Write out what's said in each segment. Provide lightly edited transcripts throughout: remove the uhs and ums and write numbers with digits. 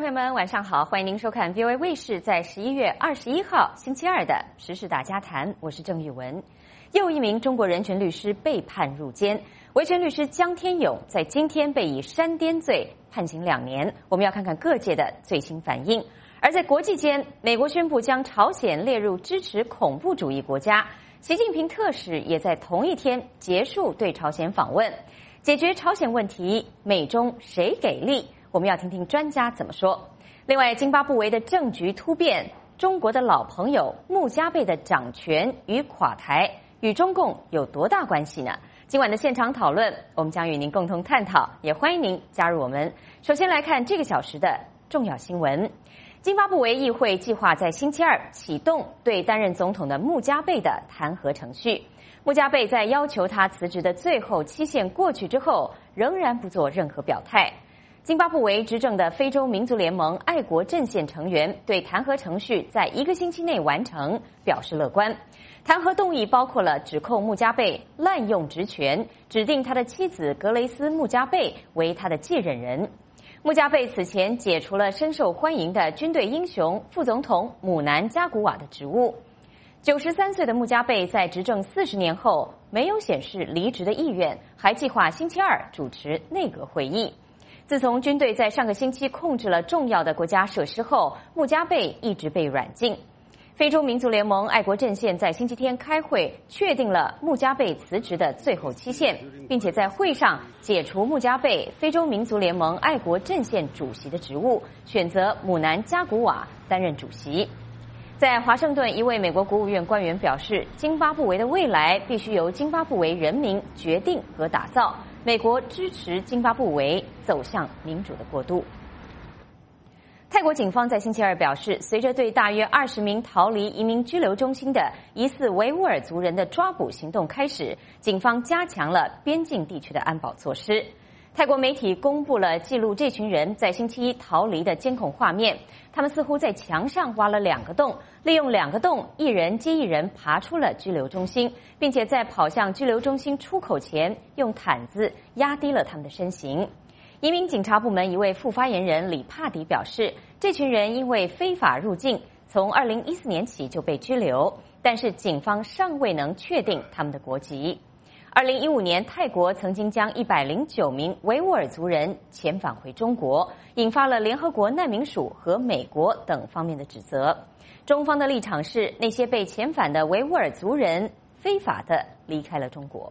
友们，晚上好，欢迎您收看 VOA 卫视在11月21号星期二的时事大家谈，我是郑玉文。又一名中国人权律师被判入监，维权律师江天勇在今天被以煽颠罪判刑2年。我们要看看各界的最新反应。而在国际间，美国宣布将朝鲜列入支持恐怖主义国家，习近平特使也在同一天结束对朝鲜访问。解决朝鲜问题，美中谁给力？我们要听听专家怎么说。另外，津巴布韦的政局突变，中国的老朋友穆加贝的掌权与垮台与中共有多大关系呢？今晚的现场讨论，我们将与您共同探讨，也欢迎您加入我们。首先来看这个小时的重要新闻。津巴布韦议会计划在星期二启动对担任总统的穆加贝的弹劾程序。穆加贝在要求他辞职的最后期限过去之后，仍然不做任何表态。津巴布韦执政的非洲民族联盟爱国阵线成员对弹劾程序在1个星期内完成表示乐观。弹劾动议包括了指控穆加贝滥用职权，指定他的妻子格雷斯·穆加贝为他的继任人。穆加贝此前解除了深受欢迎的军队英雄副总统姆南加古瓦的职务。93岁的穆加贝在执政40年后没有显示离职的意愿，还计划星期二主持内阁会议。自从军队在上个星期控制了重要的国家设施后，穆加贝一直被软禁。非洲民族联盟爱国阵线在星期天开会，确定了穆加贝辞职的最后期限，并且在会上解除穆加贝非洲民族联盟爱国阵线主席的职务，选择姆南加古瓦担任主席。在华盛顿，一位美国国务院官员表示，津巴布韦的未来必须由津巴布韦人民决定和打造。美国支持津巴布韦走向民主的过渡。泰国警方在星期二表示，随着对大约20名逃离移民拘留中心的疑似维吾尔族人的抓捕行动开始，警方加强了边境地区的安保措施。泰国媒体公布了记录这群人在星期一逃离的监控画面，他们似乎在墙上挖了2个洞，利用2个洞，一人接一人爬出了拘留中心，并且在跑向拘留中心出口前，用毯子压低了他们的身形。移民警察部门一位副发言人李帕迪表示，这群人因为非法入境，从2014年起就被拘留，但是警方尚未能确定他们的国籍。2015年，泰国曾经将109名维吾尔族人遣返回中国，引发了联合国难民署和美国等方面的指责。中方的立场是，那些被遣返的维吾尔族人非法地离开了中国。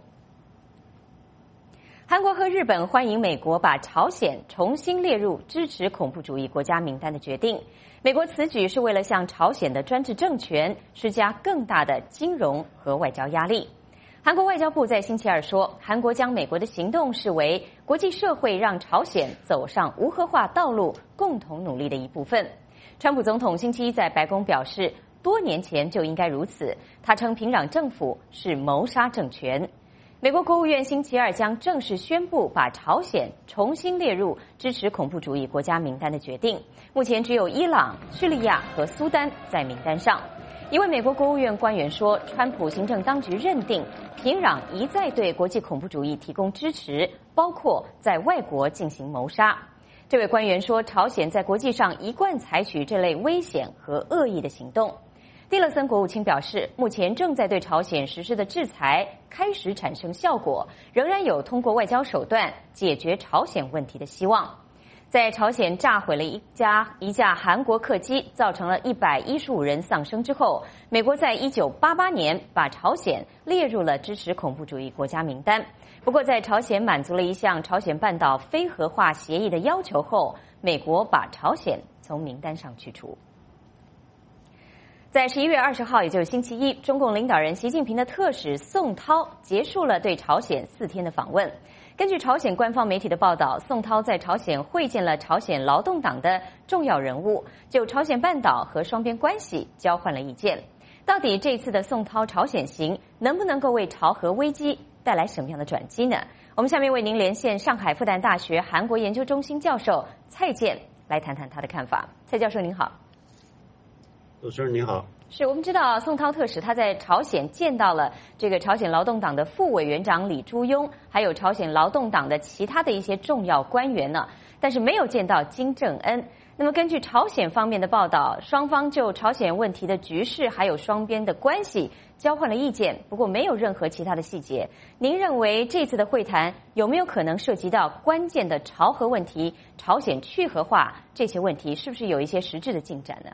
韩国和日本欢迎美国把朝鲜重新列入支持恐怖主义国家名单的决定。美国此举是为了向朝鲜的专制政权施加更大的金融和外交压力。韩国外交部在星期二说，韩国将美国的行动视为国际社会让朝鲜走上无核化道路共同努力的一部分。川普总统星期一在白宫表示，多年前就应该如此。他称平壤政府是谋杀政权。美国国务院星期二将正式宣布把朝鲜重新列入支持恐怖主义国家名单的决定。目前只有伊朗、叙利亚和苏丹在名单上。一位美国国务院官员说，川普行政当局认定平壤一再对国际恐怖主义提供支持，包括在外国进行谋杀。这位官员说，朝鲜在国际上一贯采取这类危险和恶意的行动。蒂勒森国务卿表示，目前正在对朝鲜实施的制裁开始产生效果，仍然有通过外交手段解决朝鲜问题的希望。在朝鲜炸毁了一架韩国客机，造成了115人丧生之后，美国在1988年把朝鲜列入了支持恐怖主义国家名单。不过，在朝鲜满足了一项朝鲜半岛非核化协议的要求后，美国把朝鲜从名单上驱除。在11月20号，也就是星期一，中共领导人习近平的特使宋涛结束了对朝鲜4天的访问。根据朝鲜官方媒体的报道，宋涛在朝鲜会见了朝鲜劳动党的重要人物，就朝鲜半岛和双边关系交换了意见。到底这次的宋涛朝鲜行能不能够为朝核危机带来什么样的转机呢？我们下面为您连线上海复旦大学韩国研究中心教授蔡健来谈谈他的看法。蔡教授您好。 主持人您好。 是我们知道宋涛特使他在朝鲜见到了这个朝鲜劳动党的副委员长李朱庸，还有朝鲜劳动党的其他的一些重要官员呢，但是没有见到金正恩。 那么根据朝鲜方面的报道，双方就朝鲜问题的局势还有双边的关系交换了意见，不过没有任何其他的细节。您认为这次的会谈有没有可能涉及到关键的朝核问题、朝鲜去核化这些问题，是不是有一些实质的进展呢？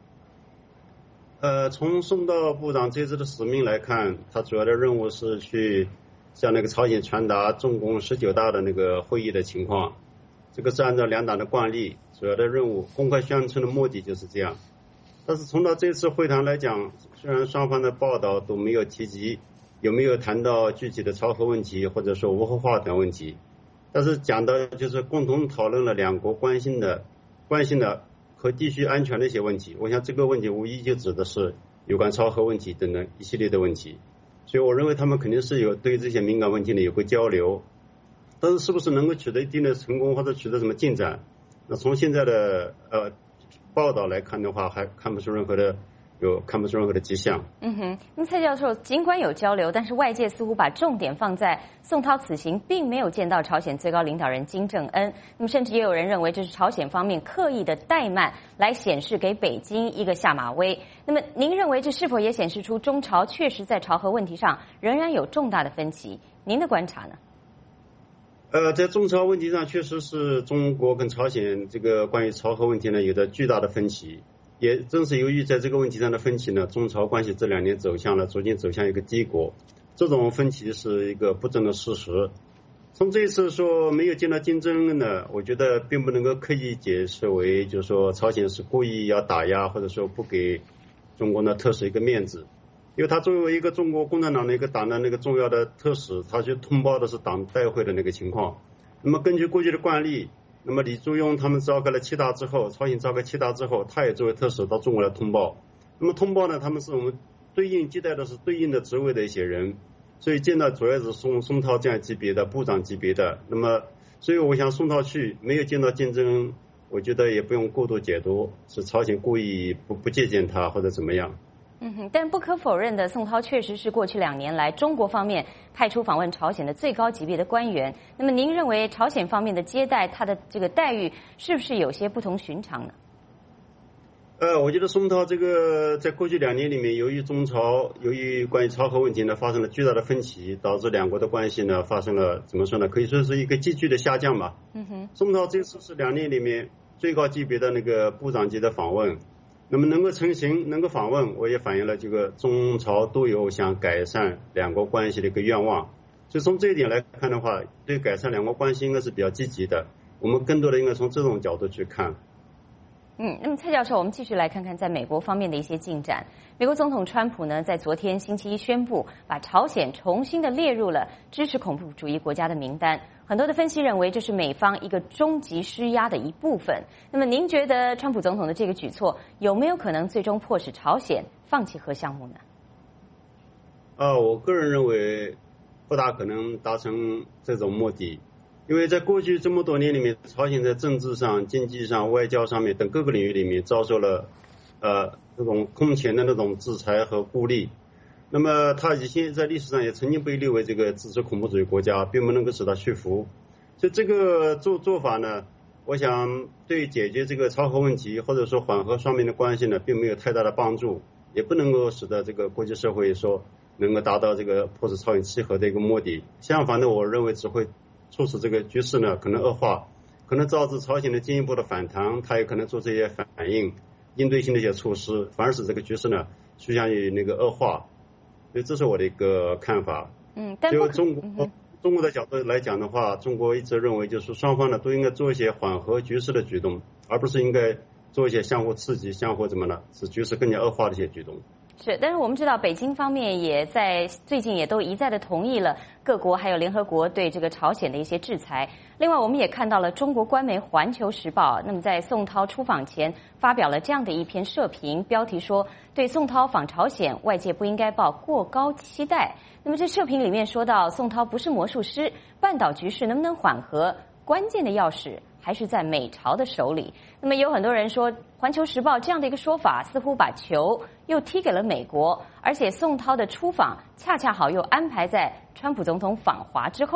从宋道部长这次的使命来看，他主要的任务是去向那个朝鲜传达中共19大的那个会议的情况。这个是按照两党的惯例，主要的任务公开宣称的目的就是这样。但是从到这次会谈来讲，虽然双方的报道都没有提及有没有谈到具体的朝核问题或者说无核化等问题，但是讲到就是共同讨论了两国关心的和地区安全的一些问题。我想这个问题无疑就指的是有关朝核问题等等一系列的问题。所以我认为他们肯定是有对这些敏感问题呢有过交流。但是是不是能够取得一定的成功或者取得什么进展，那从现在的报道来看的话，还看不出任何的迹象。 那么蔡教授，尽管有交流，但是外界似乎把重点放在宋涛此行并没有见到朝鲜最高领导人金正恩，那么甚至也有人认为这是朝鲜方面刻意的怠慢，来显示给北京一个下马威。那么您认为这是否也显示出中朝确实在朝核问题上仍然有重大的分歧？您的观察呢？ 在中朝问题上，确实是中国跟朝鲜这个关于朝核问题呢有着巨大的分歧。也正是由于在这个问题上的分歧呢，中朝关系这2年逐渐走向一个低谷。这种分歧是一个不争的事实。从这一次说没有见到金正恩呢，我觉得并不能够刻意解释为就是说朝鲜是故意要打压或者说不给中国呢特使一个面子。因为他作为一个中国共产党的一个党的那个重要的特使，他去通报的是党代会的那个情况。那么根据过去的惯例，那么李柱庸他们召开了7大之后，朝鲜召开7大之后，他也作为特使到中国来通报。那么通报呢，他们是我们接待的是对应的职位的一些人，所以见到主要是宋涛这样级别的部长级别的。那么所以我想宋涛去没有见到金正恩，我觉得也不用过度解读是朝鲜故意不接见他或者怎么样。 但不可否认的，宋涛确实是过去2年来中国方面派出访问朝鲜的最高级别的官员。那么您认为朝鲜方面的接待他的这个待遇是不是有些不同寻常呢？ 我觉得宋涛这个在过去2年里面，由于关于朝核问题呢发生了巨大的分歧，导致两国的关系呢发生了怎么说呢？可以说是一个急剧的下降吧。宋涛这次是2年里面最高级别的那个部长级的访问。那么能够成行，能够访问，我也反映了这个中朝都有想改善两国关系的一个愿望。所以从这一点来看的话，对改善两国关系应该是比较积极的。我们更多的应该从这种角度去看。 那么蔡教授，我们继续来看看在美国方面的一些进展。美国总统川普呢，在昨天星期一宣布，把朝鲜重新的列入了支持恐怖主义国家的名单。很多的分析认为，这是美方一个终极施压的一部分。那么，您觉得川普总统的这个举措有没有可能最终迫使朝鲜放弃核项目呢？ 我个人认为不大可能达成这种目的。因为在过去这么多年里面，朝鲜在政治上、经济上、外交上面等各个领域里面遭受了这种空前的那种制裁和孤立。那么他以前在历史上也曾经被列为这个支持恐怖主义国家，并不能够使他屈服。所以这个做法呢，我想对解决这个朝核问题或者说缓和双边的关系呢，并没有太大的帮助，也不能够使得这个国际社会说能够达到这个迫使朝鲜契合的一个目的。相反的，我认为只会促使这个局势呢可能恶化，可能导致朝鲜的进一步的反弹，他也可能做这些反应，应对性的一些措施，反而使这个局势呢趋向于那个恶化。所以这是我的一个看法。就中国的角度来讲的话，中国一直认为就是双方呢都应该做一些缓和局势的举动，而不是应该做一些相互刺激、相互怎么呢使局势更加恶化的一些举动。 是，但是我们知道北京方面也在最近也都一再的同意了各国还有联合国对这个朝鲜的一些制裁。另外我们也看到了中国官媒《环球时报》那么在宋涛出访前发表了这样的一篇社评，标题说对宋涛访朝鲜外界不应该抱过高期待。那么这社评里面说到宋涛不是魔术师，半岛局势能不能缓和，关键的钥匙还是在美朝的手里。那么有很多人说《环球时报》这样的一个说法似乎把球又踢给了美国，而且宋涛的出访恰恰好又安排在川普总统访华之后，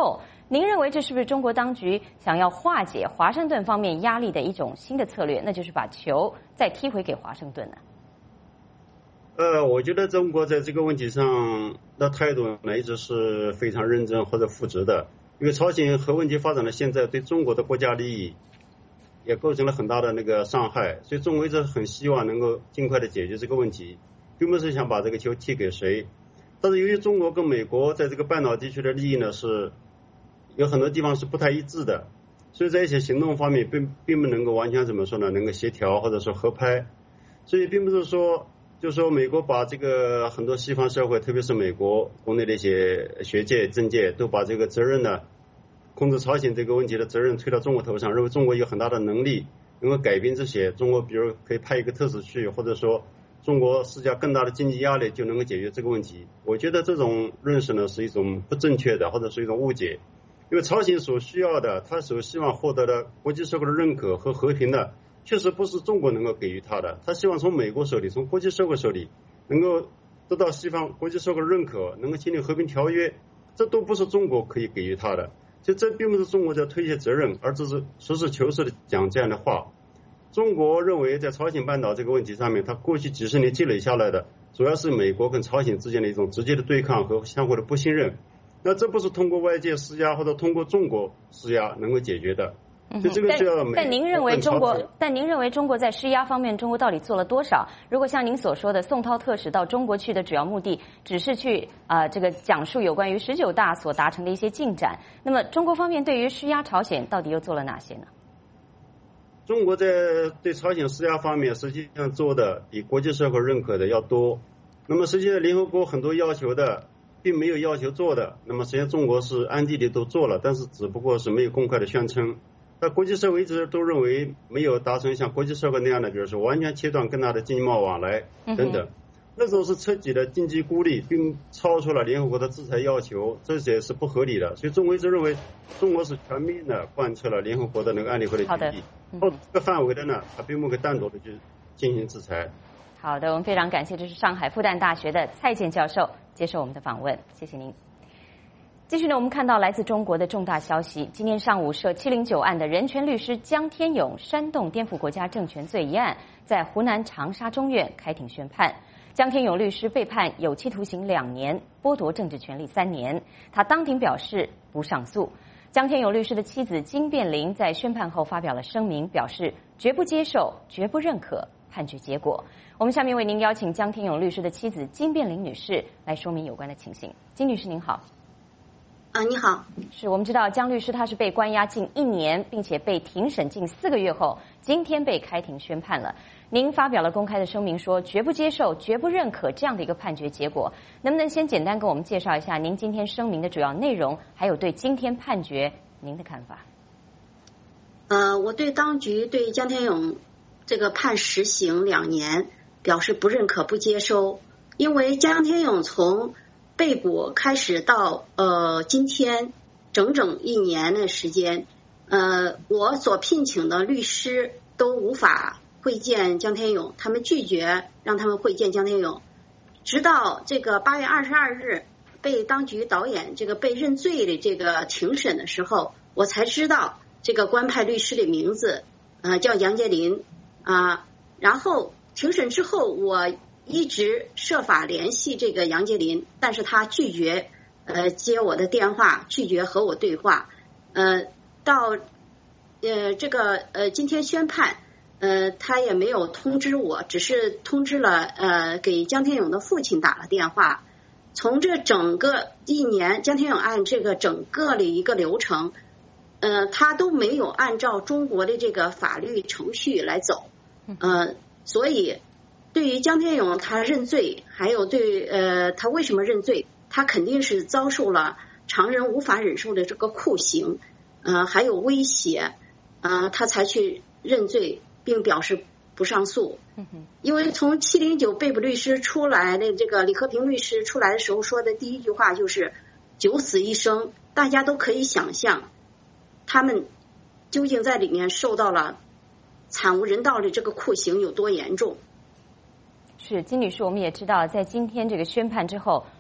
您认为这是不是中国当局想要化解华盛顿方面压力的一种新的策略，那就是把球再踢回给华盛顿呢？ 我觉得中国在这个问题上的态度呢，一直是非常认真或者负责的。因为朝鲜核问题发展到现在，对中国的国家利益也构成了很大的那个伤害，所以中国一直很希望能够尽快的解决这个问题，并不是想把这个球踢给谁。但是由于中国跟美国在这个半岛地区的利益呢，是有很多地方是不太一致的，所以在一些行动方面并不能够完全怎么说呢，能够协调或者说合拍。所以并不是说就是说美国把这个很多西方社会，特别是美国国内的一些学界政界都把这个责任呢，控制朝鲜这个问题的责任推到中国头上，认为中国有很大的能力能够改变这些，中国比如可以派一个特使去，或者说中国施加更大的经济压力就能够解决这个问题。我觉得这种认识呢是一种不正确的，或者是一种误解。因为朝鲜所需要的，他所希望获得的国际社会的认可和和平的，确实不是中国能够给予他的，他希望从美国手里，从国际社会手里能够得到西方国际社会的认可，能够签订和平条约，这都不是中国可以给予他的。所以这并不是中国在推卸责任，而只是实事求是的讲这样的话。中国认为在朝鲜半岛这个问题上面，它过去几十年积累下来的主要是美国跟朝鲜之间的一种直接的对抗和相互的不信任，那这不是通过外界施压或者通过中国施压能够解决的。 但您认为中国在施压方面，中国到底做了多少？如果像您所说的，宋涛特使到中国去的主要目的只是去这个讲述有关于19大所达成的一些进展，那么中国方面对于施压朝鲜到底又做了哪些呢？ 中国在对朝鲜施压方面，实际上做的比国际社会认可的要多。那么实际上联合国很多要求的并没有要求做的，那么实际上中国是暗地里都做了，但是只不过是没有公开的宣称。但国际社会一直都认为没有达成像国际社会那样的，比如说完全切断跟他的经贸往来等等，那种是彻底的经济孤立，并超出了联合国的制裁要求，这些是不合理的。所以中国一直认为中国是全面的贯彻了联合国的那个安理会的决议，这个范围的呢，它并不会单独的去进行制裁。 好的，我们非常感谢，这是上海复旦大学的蔡健教授接受我们的访问，谢谢您。继续呢，我们看到来自中国的重大消息。今天上午，涉709案的人权律师江天勇煽动颠覆国家政权罪一案，在湖南长沙中院开庭宣判。江天勇律师被判有期徒刑2年，剥夺政治权利3年。他当庭表示不上诉。江天勇律师的妻子金变玲在宣判后发表了声明，表示绝不接受、绝不认可判决结果。我们下面为您邀请江天勇律师的妻子金变玲女士来说明有关的情形。金女士您好。 你好。 是我们知道江律师他是被关押近1年，并且被庭审近4个月后，今天被开庭宣判了。您发表了公开的声明，说绝不接受、绝不认可这样的一个判决结果。能不能先简单跟我们介绍一下您今天声明的主要内容，还有对今天判决您的看法？ 我对当局对江天勇这个判实刑2年表示不认可、不接收，因为江天勇从被捕开始到今天整整1年的时间，我所聘请的律师都无法会见江天勇，他们拒绝让他们会见江天勇，直到这个8月22日被当局导演这个被认罪的这个庭审的时候，我才知道这个官派律师的名字叫杨洁林然后庭审之后，我一直设法联系这个杨洁林，但是他拒绝接我的电话，拒绝和我对话。到这个今天宣判，他也没有通知我，只是通知了给江天勇的父亲打了电话。从这整个1年江天勇案这个整个的一个流程，他都没有按照中国的这个法律程序来走，所以对于江天勇他认罪，还有对他为什么认罪，他肯定是遭受了常人无法忍受的这个酷刑，还有威胁，他才去认罪，并表示不上诉。因为从709被捕律师出来的这个李和平律师出来的时候说的第一句话就是九死一生，大家都可以想象他们究竟在里面受到了惨无人道的这个酷刑有多严重。 是金女士，我们也知道，在今天这个宣判之后，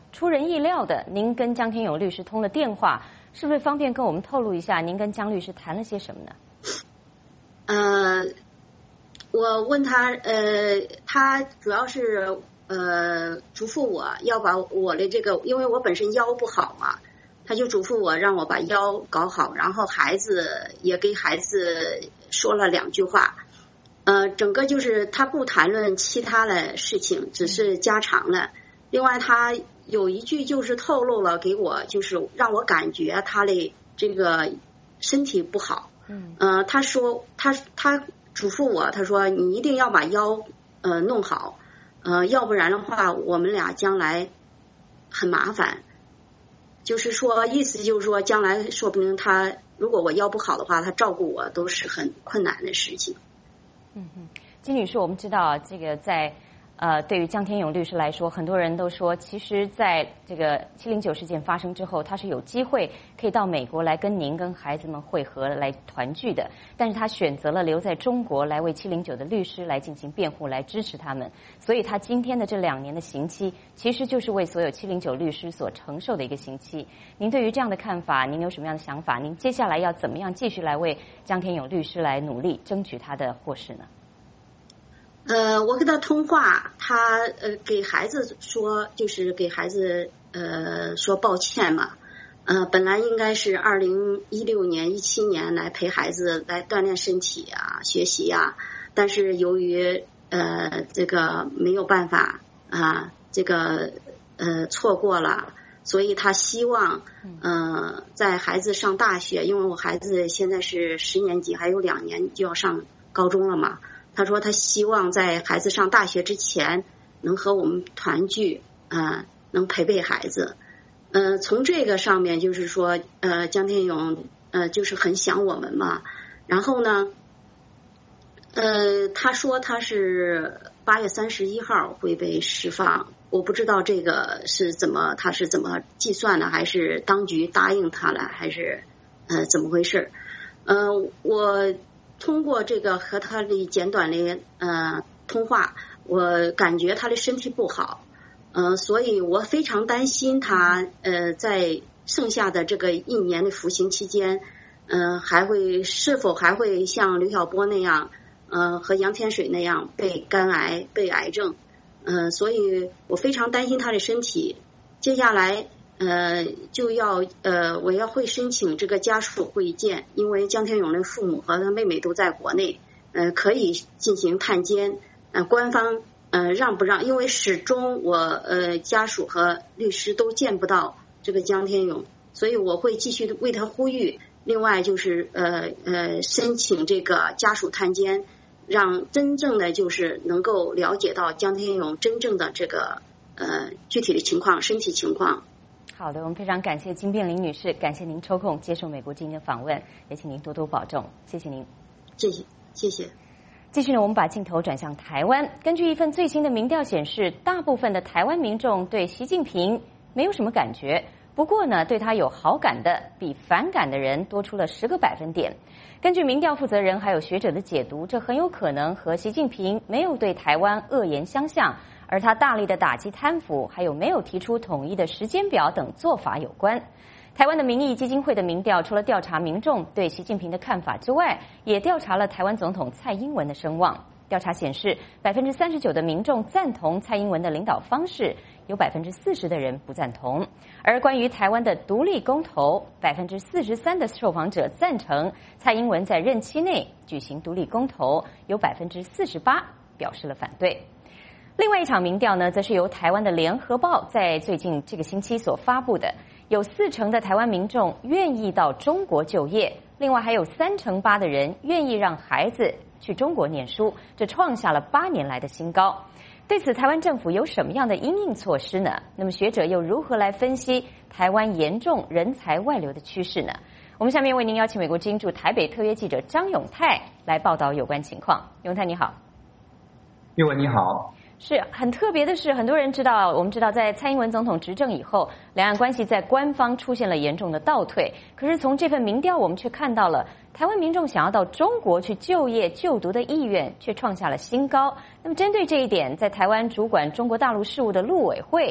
出人意料的，您跟江天勇律师通了电话，是不是方便跟我们透露一下您跟江律师谈了些什么呢？ 我问他，他主要是嘱咐我要把我的这个，因为我本身腰不好嘛，他就嘱咐我让我把腰搞好，然后孩子也给孩子说了2句话，整个就是他不谈论其他的事情，只是家常的。另外他有一句就是透露了给我，就是让我感觉他的这个身体不好。他说他嘱咐我，他说你一定要把腰弄好，要不然的话我们俩将来很麻烦。就是说意思就是说将来说不定他如果我腰不好的话，他照顾我都是很困难的事情。 金女士，我们知道这个在对于江天勇律师来说，很多人都说，其实在这个709事件发生之后，他是有机会可以到美国来跟您跟孩子们会合来团聚的，但是他选择了留在中国来为709的律师来进行辩护，来支持他们。所以他今天的这2年的刑期，其实就是为所有709律师所承受的一个刑期。您对于这样的看法，您有什么样的想法？您接下来要怎么样继续来为江天勇律师来努力，争取他的获释呢？ 我跟他通话，他给孩子说，就是给孩子说抱歉嘛。本来应该是2016年、17年来陪孩子来锻炼身体啊、学习啊，但是由于这个没有办法啊，这个错过了，所以他希望在孩子上大学，因为我孩子现在是10年级，还有2年就要上高中了嘛。他说他希望在孩子上大学之前能和我们团聚，能陪陪孩子。从这个上面就是说，江天勇就是很想我们嘛。然后呢，他说他是8月31号会被释放，我不知道这个是他是怎么计算的，还是当局答应他了，还是怎么回事？我通过这个和他的简短的通话，我感觉他的身体不好，所以我非常担心他在剩下的这个1年的服刑期间，是否还会像刘晓波那样，和杨天水那样被肝癌、被癌症，所以我非常担心他的身体。接下来我要会申请这个家属会见，因为江天勇的父母和他妹妹都在国内，可以进行探监，官方让不让？因为始终我家属和律师都见不到这个江天勇，所以我会继续为他呼吁。另外就是申请这个家属探监，让真正的就是能够了解到江天勇真正的这个具体的情况、身体情况。 好的，我们非常感谢金变玲女士，感谢您抽空接受美国之音的访问，也请您多多保重，谢谢您。 谢谢，谢谢。 继续呢，我们把镜头转向台湾。根据一份最新的民调显示，大部分的台湾民众对习近平没有什么感觉，不过呢，对他有好感的比反感的人多出了10个百分点。根据民调负责人还有学者的解读，这很有可能和习近平没有对台湾恶言相向，而他大力的打击贪腐，还有没有提出统一的时间表等做法有关。台湾的民意基金会的民调，除了调查民众对习近平的看法之外，也调查了台湾总统蔡英文的声望。调查显示，39%的民众赞同蔡英文的领导方式，有40%的人不赞同。而关于台湾的独立公投，43%的受访者赞成蔡英文在任期内举行独立公投，有48%表示了反对。另外一场民调呢，则是由台湾的联合报在最近这个星期所发布的，有40%的台湾民众愿意到中国就业，另外还有38%的人愿意让孩子去中国念书，这创下了8年来的新高。对此，台湾政府有什么样的因应措施呢？那么学者又如何来分析台湾严重人才外流的趋势呢？我们下面为您邀请美国之音驻台北特约记者张永泰来报道有关情况。永泰你好。 玉文你好。 是很特别的是，很多人知道，我们知道在蔡英文总统执政以后，两岸关系在官方出现了严重的倒退。可是从这份民调，我们却看到了台湾民众想要到中国去就业就读的意愿却创下了新高。那么针对这一点，在台湾主管中国大陆事务的陆委会，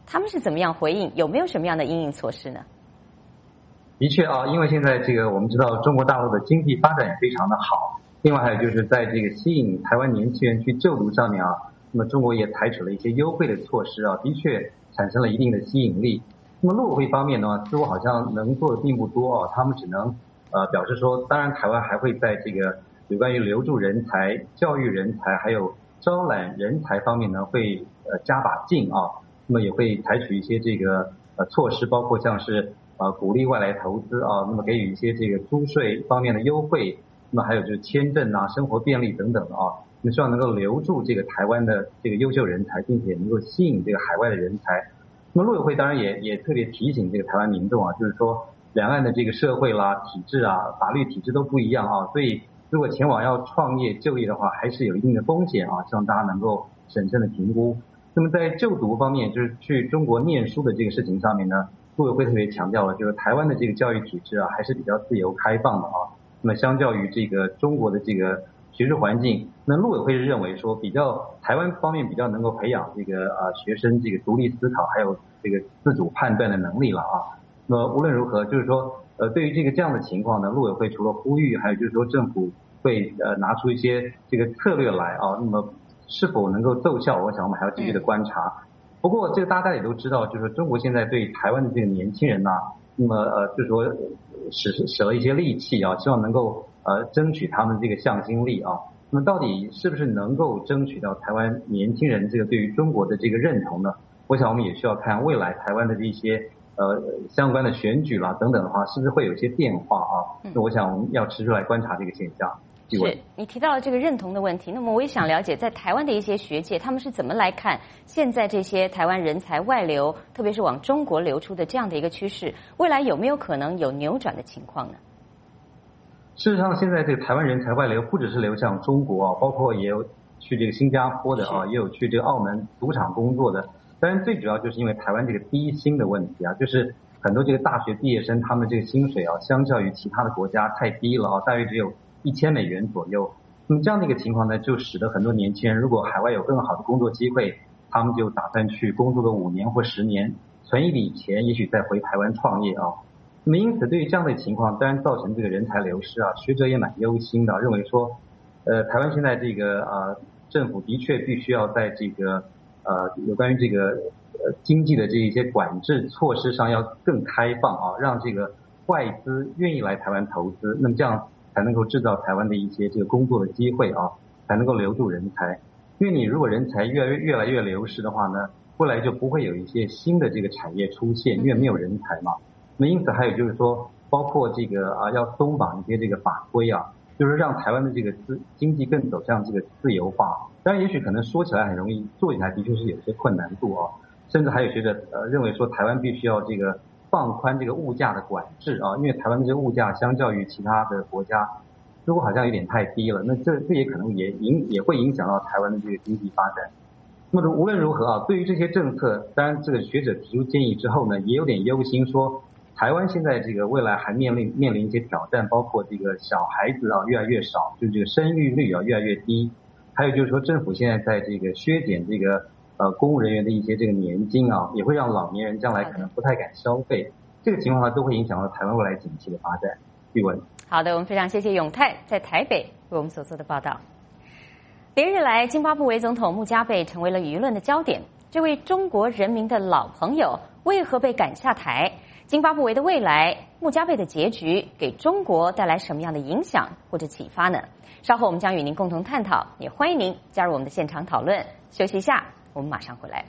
他们是怎么样回应？有没有什么样的因应措施呢？ 的确啊，因为现在这个我们知道中国大陆的经济发展也非常的好，另外还有就是在这个吸引台湾年轻人去就读上面啊，那么中国也采取了一些优惠的措施啊，的确产生了一定的吸引力。那么陆委会方面呢，似乎好像能做的并不多啊，他们只能表示说，当然台湾还会在这个有关于留住人才、教育人才还有招揽人才方面呢，会加把劲啊，那么也会采取一些这个措施，包括像是鼓励外来投资啊，那么给予一些这个租税方面的优惠，那么还有就是签证啊、生活便利等等的啊，那希望能够留住这个台湾的这个优秀人才，并且能够吸引这个海外的人才。那么陆委会当然也特别提醒这个台湾民众啊，就是说两岸的这个社会啦、体制啊、法律体制都不一样啊，所以如果前往要创业就业的话，还是有一定的风险啊，希望大家能够审慎的评估。那么在就读方面，就是去中国念书的这个事情上面呢，陆委会特别强调了，就是台湾的这个教育体制啊，还是比较自由开放的啊。那么相较于这个中国的这个学术环境，那陆委会是认为说，台湾方面比较能够培养这个学生这个独立思考，还有这个自主判断的能力了啊。那么无论如何，就是说对于这样的情况呢，陆委会除了呼吁，还有就是说政府会拿出一些这个策略来啊，那么是否能够奏效，我想我们还要继续的观察。不过这个大家也都知道，就是中国现在对台湾的这个年轻人呢，那么就是说使了一些力气啊，希望能够争取他们这个向心力啊。那么到底是不是能够争取到台湾年轻人这个对于中国的这个认同呢？我想我们也需要看未来台湾的这些相关的选举啦等等的话，是不是会有一些变化啊？那我想我们要持续来观察这个现象。 是你提到了这个认同的问题，那么我也想了解，在台湾的一些学界，他们是怎么来看现在这些台湾人才外流，特别是往中国流出的这样的一个趋势，未来有没有可能有扭转的情况呢？ 事实上，现在这个台湾人才外流不只是流向中国啊，包括也有去这个新加坡的啊，也有去这个澳门赌场工作的。当然，最主要就是因为台湾这个低薪的问题啊，就是很多这个大学毕业生他们这个薪水啊，相较于其他的国家太低了啊，大约只有$1000左右。那么这样的一个情况呢，就使得很多年轻人如果海外有更好的工作机会，他们就打算去工作个5年或10年，存一笔钱，也许再回台湾创业啊。那么因此对于这样的情况，当然造成这个人才流失啊，学者也蛮忧心的，认为说台湾现在这个政府的确必须要在这个有关于这个经济的这一些管制措施上要更开放啊，让这个外资愿意来台湾投资，那么这样才能够制造台湾的一些这个工作的机会啊，才能够留住人才。因为你如果人才越来越流失的话呢，未来就不会有一些新的这个产业出现，因为没有人才嘛。那么因此还有就是说，包括这个要松绑一些这个法规啊，就是让台湾的这个经济更走向这个自由化。当然也许可能说起来很容易，做起来的确是有些困难度啊。甚至还有学者认为说，台湾必须要这个放宽这个物价的管制啊，因为台湾的这个物价相较于其他的国家，似乎好像有点太低了。那这也可能也会影响到台湾的这个经济发展。那么无论如何啊，对于这些政策，当然这个学者提出建议之后呢，也有点忧心说，台湾现在这个未来还面临一些挑战，包括这个小孩子啊越来越少，就是这个生育率啊越来越低，还有就是说政府现在在这个削减这个公务人员的一些这个年金啊，也会让老年人将来可能不太敢消费，这个情况呢都会影响到台湾未来景气的发展。玉文， 好的，我们非常谢谢永泰在台北为我们所做的报道。连日来，津巴布韦总统穆加贝成为了舆论的焦点。这位中国人民的老朋友为何被赶下台？津巴布韦的未来，穆加贝的结局，给中国带来什么样的影响或者启发呢？稍后我们将与您共同探讨，也欢迎您加入我们的现场讨论。休息一下，我们马上回来。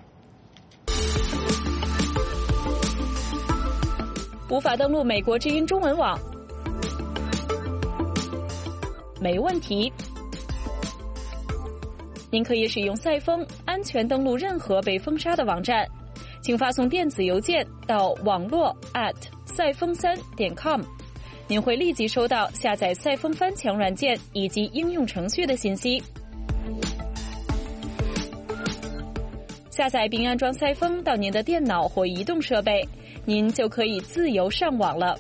无法登录美国之音中文网？没问题。您可以使用赛风安全登录任何被封杀的网站，请发送电子邮件到网络@赛风3.com， 您会立即收到下载赛风翻墙软件以及应用程序的信息。下载并安装赛风到您的电脑或移动设备，您就可以自由上网了。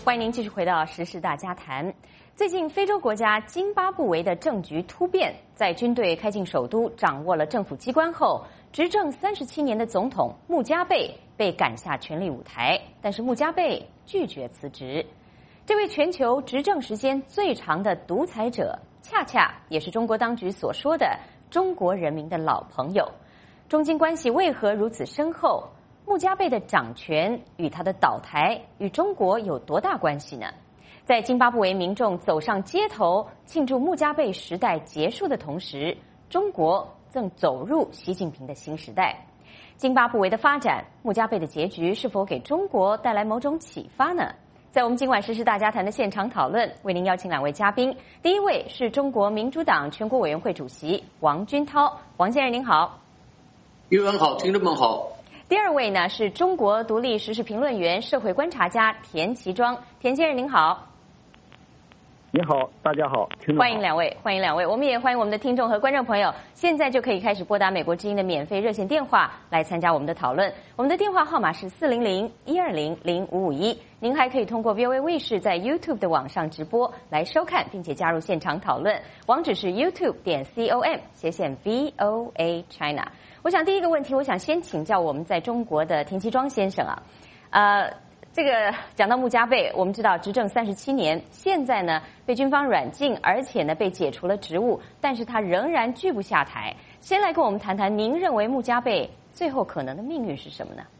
欢迎您继续回到时事大家谈。最近，非洲国家津巴布韦的政局突变，在军队开进首都，掌握了政府机关后，执政37年的总统穆加贝被赶下权力舞台，但是穆加贝拒绝辞职。这位全球执政时间最长的独裁者，恰恰也是中国当局所说的中国人民的老朋友。中津关系为何如此深厚？穆加贝的掌权与他的倒台与中国有多大关系呢？在津巴布韦民众走上街头庆祝穆加贝时代结束的同时，中国正走入习近平的新时代。津巴布韦的发展，穆加贝的结局是否给中国带来某种启发呢？在我们今晚时事大家谈的现场讨论，为您邀请2位嘉宾。第一位是中国民主党全国委员会主席王军涛，王先生您好。 玉文好，听众们好。 第二位呢是中国独立时事评论员、社会观察家田其庄，田先生您好。 你好，大家好，听众好。 欢迎两位，欢迎两位。我们也欢迎我们的听众和观众朋友，现在就可以开始拨打美国之音的免费热线电话来参加我们的讨论。我们的电话号码是400-120-0551。您还可以通过 VOA 卫视在 YouTube 的网上直播来收看，并且加入现场讨论。网址是 youtube.com/VOA China。我想第一个问题，我想先请教我们在中国的田其庄先生啊，这个讲到穆加贝，我们知道执政37年，现在呢被军方软禁，而且呢被解除了职务，但是他仍然拒不下台。先来跟我们谈谈，您认为穆加贝最后可能的命运是什么呢？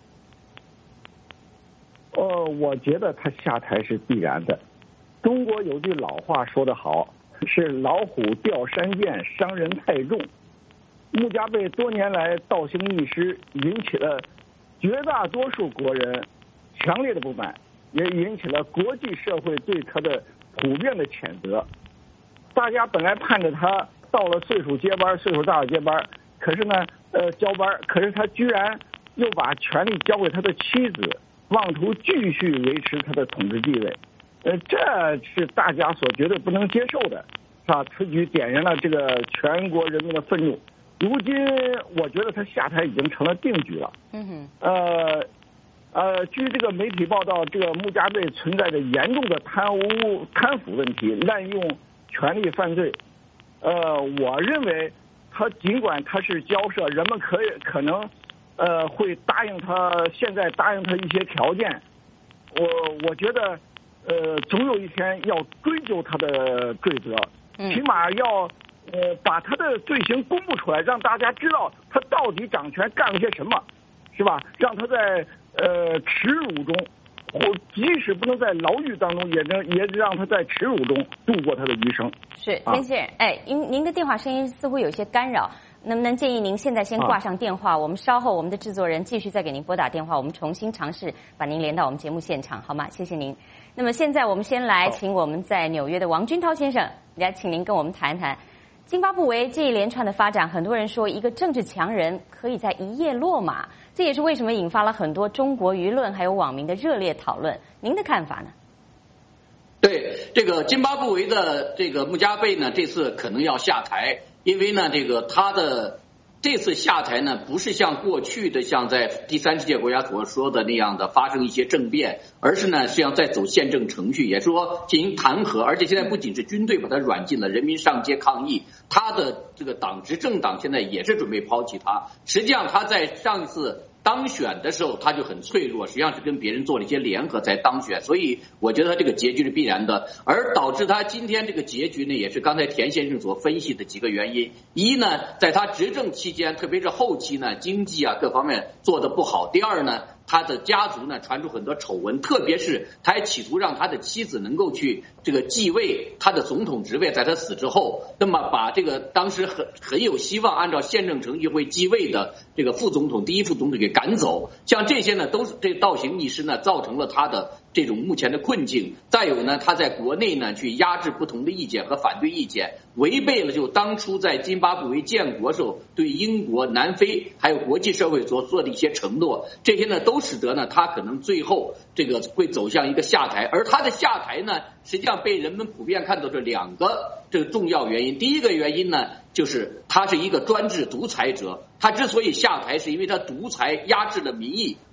我觉得他下台是必然的。中国有句老话说得好，是老虎掉山涧，伤人太重。穆加贝多年来倒行逆施，引起了绝大多数国人强烈的不满，也引起了国际社会对他的普遍的谴责。大家本来盼着他到了岁数接班，岁数大了接班，可是呢，交班，可是他居然又把权力交给他的妻子，妄图继续维持他的统治地位。这是大家所绝对不能接受的，是吧？此举点燃了这个全国人民的愤怒。如今，我觉得他下台已经成了定局了。据这个媒体报道，这个穆加贝存在着严重的贪腐问题，滥用权力犯罪。我认为他尽管他是交涉，人们可能会答应他，现在答应他一些条件。我觉得总有一天要追究他的罪责，起码要把他的罪行公布出来，让大家知道他到底掌权干了些什么，是吧？让他在耻辱中，或即使不能在牢狱当中，也让他在耻辱中度过他的余生。 是，田先生，您的电话声音似乎有些干扰，能不能建议您现在先挂上电话？我们稍后我们的制作人继续再给您拨打电话，我们重新尝试把您连到我们节目现场，好吗？谢谢您。那么现在我们先来请我们在纽约的王军涛先生来，请您跟我们谈谈津巴布韦这一连串的发展。很多人说一个政治强人可以在一夜落马，这也是为什么引发了很多中国舆论还有网民的热烈讨论。您的看法呢？ 对，这个津巴布韦的这个穆加贝呢，这次可能要下台，因为呢，这个他的这次下台呢，不是像过去的像在第三世界国家所说的那样的发生一些政变，而是呢是要再走宪政程序，也说进行弹劾，而且现在不仅是军队把他软禁了，人民上街抗议，他的这个执政党现在也是准备抛弃他。实际上他在上一次当选的时候他就很脆弱，实际上是跟别人做了一些联合才当选，所以我觉得他这个结局是必然的。而导致他今天这个结局呢，也是刚才田先生所分析的几个原因。一呢，在他执政期间，特别是后期呢，经济啊各方面做得不好。第二呢，他的家族呢传出很多丑闻，特别是他还企图让他的妻子能够去这个继位他的总统职位，在他死之后，那么把这个当时很有希望按照宪政程序会继位的这个第一副总统给赶走。像这些呢，都是这倒行逆施呢，造成了他的这种目前的困境。再有呢，他在国内呢去压制不同的意见和反对意见，违背了就当初在津巴布韦建国时候对英国、南非还有国际社会所做的一些承诺，这些呢都使得呢他可能最后这个会走向一个下台。而他的下台呢，实际上被人们普遍看到这两个这个重要原因。第一个原因呢，就是他是一个专制独裁者，他之所以下台是因为他独裁压制了民意，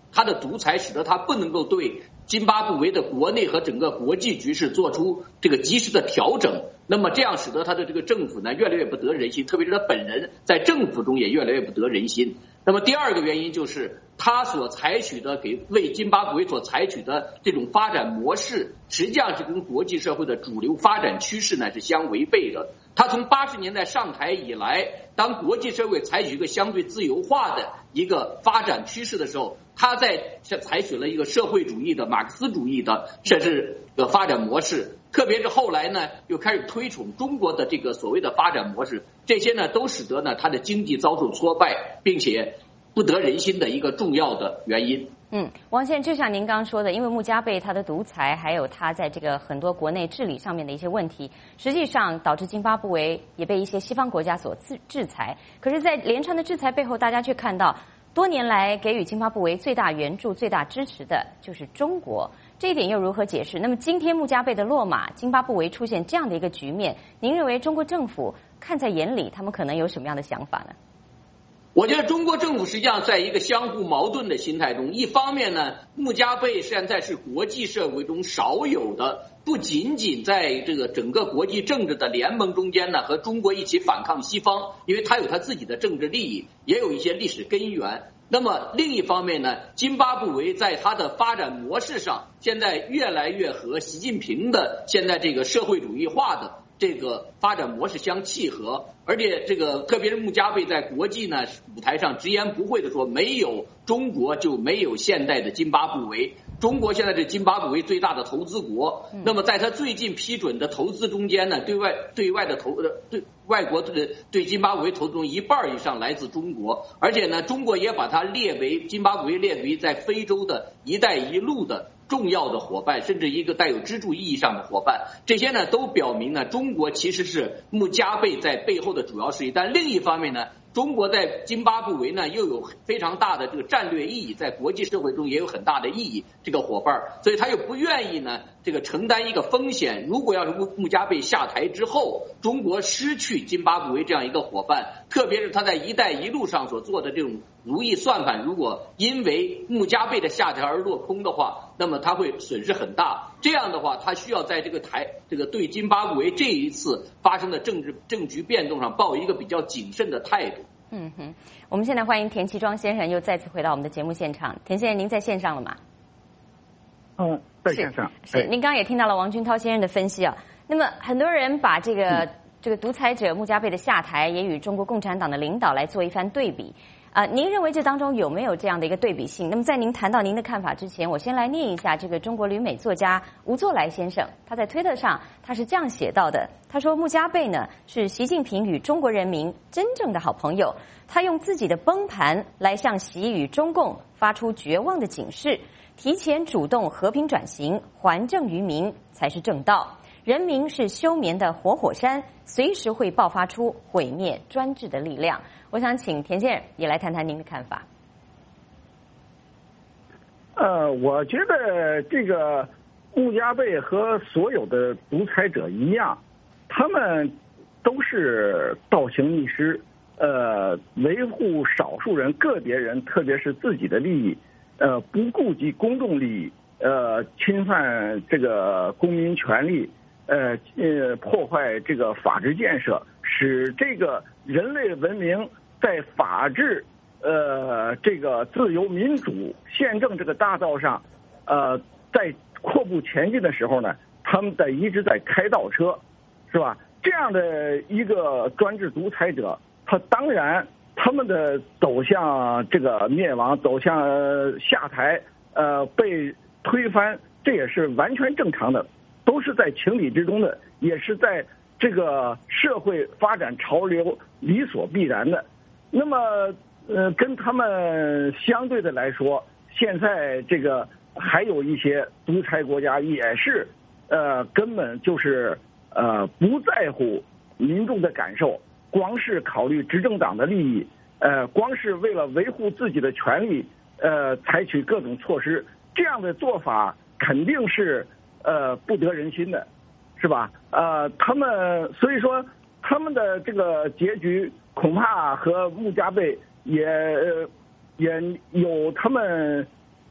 他的独裁使得他不能够对津巴布韦的国内和整个国际局势做出这个及时的调整，那么这样使得他的这个政府呢越来越不得人心，特别是他本人在政府中也越来越不得人心。那么第二个原因就是他所采取的为津巴布韦所采取的这种发展模式，实际上是跟国际社会的主流发展趋势呢是相违背的。他从80年代上台以来，当国际社会采取一个相对自由化的一个发展趋势的时候，他采取了一个社会主义的马克思主义的甚至发展模式，特别是后来呢又开始推崇中国的这个所谓的发展模式，这些呢都使得呢他的经济遭受挫败，并且不得人心的一个重要的原因。 王先生，就像您刚刚说的，因为穆加贝他的独裁，还有他在这个很多国内治理上面的一些问题，实际上导致津巴布韦也被一些西方国家所制裁。可是，在连串的制裁背后，大家却看到多年来给予津巴布韦最大援助、最大支持的就是中国，这一点又如何解释？那么今天穆加贝的落马，津巴布韦出现这样的一个局面，您认为中国政府看在眼里，他们可能有什么样的想法呢？ 我觉得中国政府实际上在一个相互矛盾的心态中，一方面呢，穆加贝现在是国际社会中少有的，不仅仅在这个整个国际政治的联盟中间呢，和中国一起反抗西方，因为他有他自己的政治利益，也有一些历史根源。那么另一方面呢，津巴布韦在它的发展模式上，现在越来越和习近平的现在这个社会主义化的这个发展模式相契合，而且这个特别是穆加贝在国际呢舞台上直言不讳的说，没有中国就没有现代的津巴布韦。中国现在是津巴布韦最大的投资国，那么在他最近批准的投资中间呢，对外的外国对津巴布韦投资中一半以上来自中国，而且呢，中国也把它津巴布韦列为在非洲的一带一路的重要的伙伴，甚至一个带有支柱意义上的伙伴。这些呢都表明呢，中国其实是穆加贝在背后的主要势力。但另一方面呢，中国在津巴布韦呢又有非常大的这个战略意义，在国际社会中也有很大的意义，这个伙伴，所以他又不愿意呢这个承担一个风险。如果要是穆加贝下台之后，中国失去津巴布韦这样一个伙伴，特别是他在一带一路上所做的这种如意算盘，如果因为穆加贝的下台而落空的话，那么他会损失很大。这样的话，他需要在这个对津巴布韦这一次发生的政局变动上抱一个比较谨慎的态度。 我们现在欢迎田其庄先生又再次回到我们的节目现场。田先生，您在线上了吗？ 在线上。 是，您刚刚也听到了王军涛先生的分析啊。那么很多人把这个独裁者穆加贝的下台也与中国共产党的领导来做一番对比。您认为这当中有没有这样的一个对比性？那么在您谈到您的看法之前，我先来念一下这个中国旅美作家吴作来先生，他在推特上他是这样写到的，他说穆加贝呢是习近平与中国人民真正的好朋友，他用自己的崩盘来向习与中共发出绝望的警示，提前主动和平转型，还政于民才是正道。人民是休眠的活火山，随时会爆发出毁灭专制的力量。我想请田先生也来谈谈您的看法。 我觉得这个穆加贝和所有的独裁者一样，他们都是倒行逆施，维护少数人、个别人，特别是自己的利益，不顾及公众利益，侵犯这个公民权利，破坏这个法治建设，使这个人类文明在法治、这个自由民主、宪政这个大道上，在阔步前进的时候呢，他们一直在开倒车，是吧？这样的一个专制独裁者，当然他们的走向这个灭亡，走向下台，被推翻，这也是完全正常的，都是在情理之中的，也是在这个社会发展潮流理所必然的。那么，跟他们相对的来说，现在这个还有一些独裁国家也是，根本就是不在乎民众的感受，光是考虑执政党的利益，光是为了维护自己的权利，采取各种措施，这样的做法肯定是不得人心的，是吧？他们所以说他们的这个结局恐怕和穆加贝也有他们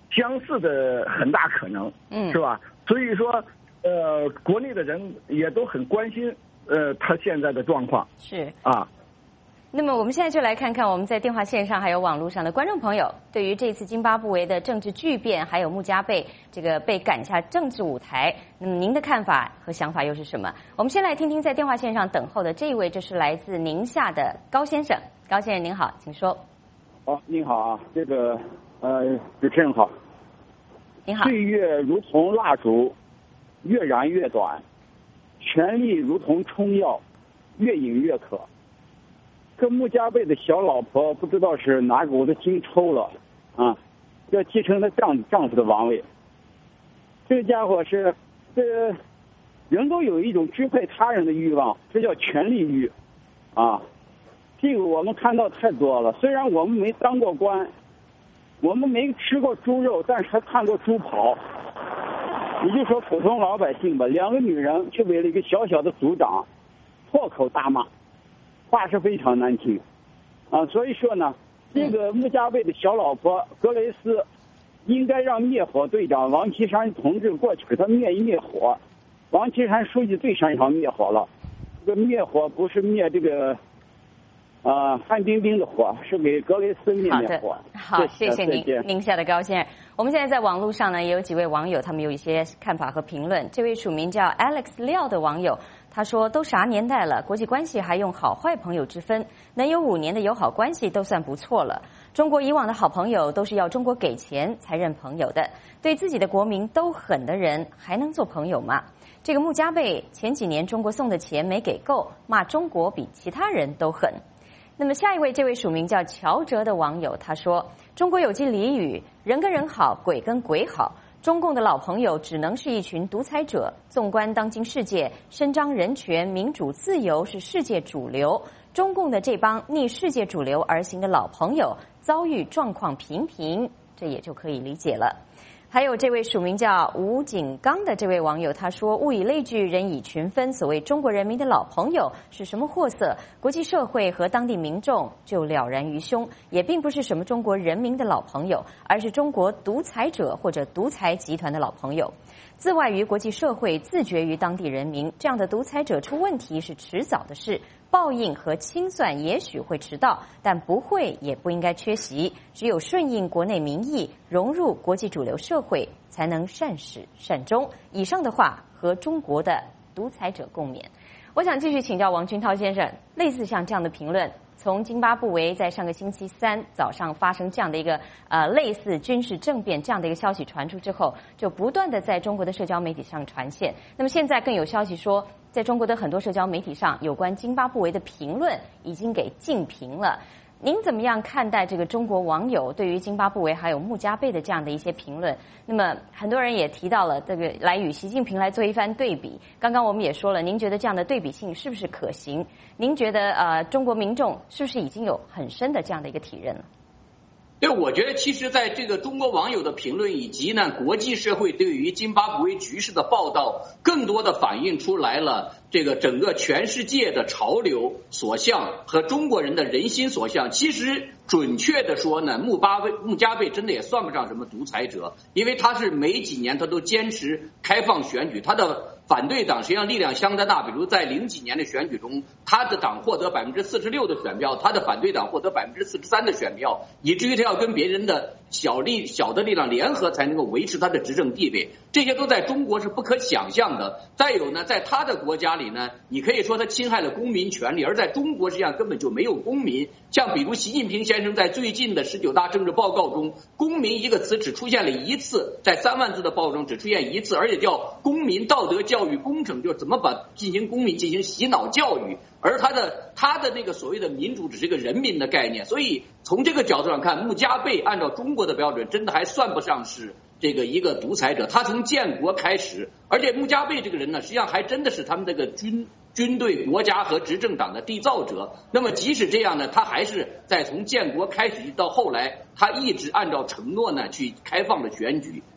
相似的很大可能，是吧？所以说，国内的人也都很关心，他现在的状况是啊。 那么我们现在就来看看我们在电话线上还有网络上的观众朋友对于这次津巴布韦的政治巨变，还有穆加贝这个被赶下政治舞台，那么您的看法和想法又是什么？我们先来听听在电话线上等候的这一位，这是来自宁夏的高先生。高先生您好，请说。 您好啊，这个主持人好。 您好。 岁月如同蜡烛，越燃越短；权力如同冲药，越饮越渴。这穆加贝的小老婆不知道是哪股子筋抽了啊，要继承他丈夫的王位。这个家伙是人都有一种支配他人的欲望，这叫权力欲啊。这个我们看到太多了，虽然我们没当过官，我们没吃过猪肉，但是还看过猪跑。你就说普通老百姓吧，2个女人却为了一个小小的族长破口大骂，话是非常难听啊。所以说呢，这个穆加贝的小老婆格雷斯应该让灭火队长王岐山同志过去给他灭一灭火。王岐山书记最擅长灭火了，这个灭火不是灭这个范冰冰的火，是给格雷斯灭火。 好，谢谢您，宁夏的高先生。我们现在在网络上呢，也有几位网友，他们有一些看法和评论。这位署名叫 Alex 廖的网友，他说：“都啥年代了，国际关系还用好坏朋友之分，能有5年的友好关系都算不错了。中国以往的好朋友都是要中国给钱才认朋友的，对自己的国民都狠的人还能做朋友吗？这个穆加贝前几年中国送的钱没给够，骂中国比其他人都狠。”那么下一位，这位署名叫乔哲的网友，他说：“中国有句俚语，人跟人好，鬼跟鬼好。中共的老朋友只能是一群独裁者。纵观当今世界，伸张人权、民主、自由是世界主流。中共的这帮逆世界主流而行的老朋友，遭遇状况平平，这也就可以理解了。”还有这位署名叫吴景刚的这位网友，他说：“物以类聚，人以群分。所谓中国人民的老朋友是什么货色，国际社会和当地民众就了然于胸。也并不是什么中国人民的老朋友，而是中国独裁者或者独裁集团的老朋友。自外于国际社会，自绝于当地人民，这样的独裁者出问题是迟早的事。报应和清算也许会迟到，但不会也不应该缺席。只有顺应国内民意，融入国际主流社会，才能善始善终。”以上的话和中国的独裁者共勉。我想继续请教王军涛先生，类似像这样的评论，从津巴布韦在上个星期3早上发生这样的一个类似军事政变这样的一个消息传出之后，就不断的在中国的社交媒体上传现。那么现在更有消息说，在中国的很多社交媒体上，有关津巴布韦的评论已经给禁评了。您怎么样看待这个中国网友对于津巴布韦还有穆加贝的这样的一些评论？那么很多人也提到了这个来与习近平来做一番对比。刚刚我们也说了，您觉得这样的对比性是不是可行？您觉得中国民众是不是已经有很深的这样的一个体认了？ 对，我觉得其实在这个中国网友的评论以及呢国际社会对于津巴布韦局势的报道，更多的反映出来了这个整个全世界的潮流所向和中国人的人心所向。其实准确的说呢，穆加贝真的也算不上什么独裁者，因为他是每几年他都坚持开放选举，他的反对党实际上力量相当大，比如在00几年的选举中，他的党获得46%的选票，他的反对党获得43%的选票，以至于他要跟别人的小的力量联合才能够维持他的执政地位，这些都在中国是不可想象的。再有呢，在他的国家里呢，你可以说他侵害了公民权利，而在中国实际上根本就没有公民。像比如习近平先生在最近的19大政治报告中，公民一个词只出现了1次，在3万字的报中只出现1次，而且叫公民道德教育工程，就是怎么进行公民进行洗脑教育，而他的那个所谓的民主只是一个人民的概念。所以从这个角度上看，穆加贝按照中国的标准真的还算不上是这个一个独裁者，他从建国开始，而且穆加贝这个人呢，实际上还真的是他们这个军队、国家和执政党的缔造者。那么即使这样呢，他还是在从建国开始到后来，他一直按照承诺呢去开放了选举。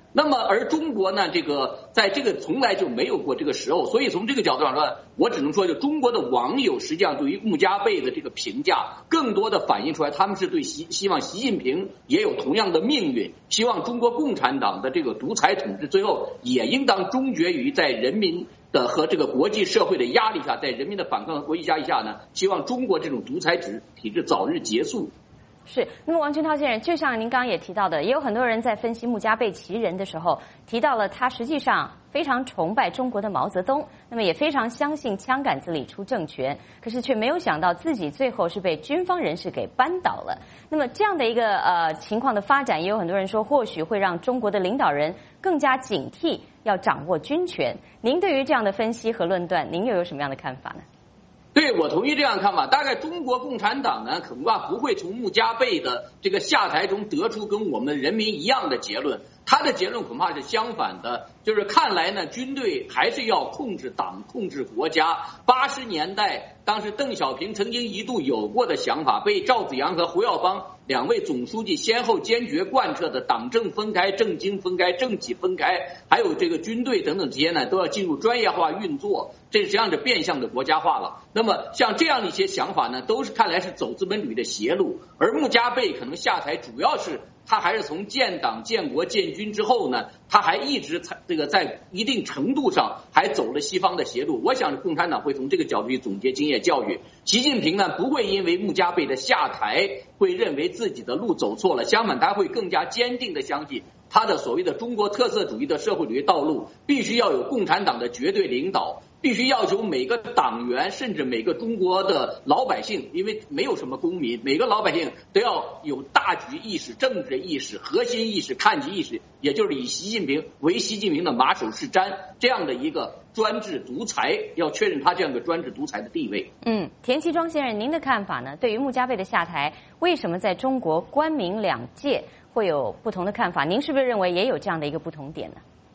那么而中国呢，在这个从来就没有过这个时候，所以从这个角度上说，我只能说，就中国的网友实际上对于穆加贝的这个评价，更多的反映出来，他们是对希望习近平也有同样的命运，希望中国共产党的这个独裁统治最后也应当终结于在人民的和这个国际社会的压力下，在人民的反抗和国际压力下呢，希望中国这种独裁体制早日结束。 是，那么王军涛先生，就像您刚刚也提到的，也有很多人在分析穆加贝其人的时候，提到了他实际上非常崇拜中国的毛泽东，那么也非常相信枪杆子里出政权，可是却没有想到自己最后是被军方人士给扳倒了。那么这样的一个情况的发展，也有很多人说，或许会让中国的领导人更加警惕，要掌握军权。您对于这样的分析和论断，您又有什么样的看法呢？ 对，我同意这样看法。大概中国共产党呢，恐怕不会从穆加贝的这个下台中得出跟我们人民一样的结论，他的结论恐怕是相反的，就是看来呢，军队还是要控制党、控制国家。80年代，当时邓小平曾经一度有过的想法，被赵紫阳和胡耀邦2位总书记先后坚决贯彻的党政分开、政经分开、政企分开，还有这个军队等等这些呢，都要进入专业化运作，这实际上是变相的国家化了。那么像这样的一些想法呢，都是看来是走资本主义的邪路，而穆加贝可能下台主要是他还是从建党、建国、建军之后呢，他还一直在一定程度上还走了西方的邪路。我想共产党会从这个角度去总结经验教育。习近平呢，不会因为穆加贝的下台会认为自己的路走错了，相反他会更加坚定的相信他的所谓的中国特色主义的社会主义道路必须要有共产党的绝对领导，必须要求每个党员甚至每个中国的老百姓，因为没有什么公民，每个老百姓都要有大局意识、政治意识、核心意识、看级意识，也就是以习近平为习近平的马首是瞻这样的一个专制独裁，要确认他这样的专制独裁的地位。 田其庄先生，您的看法呢？对于穆加贝的下台，为什么在中国官民两界会有不同的看法？您是不是认为也有这样的一个不同点呢？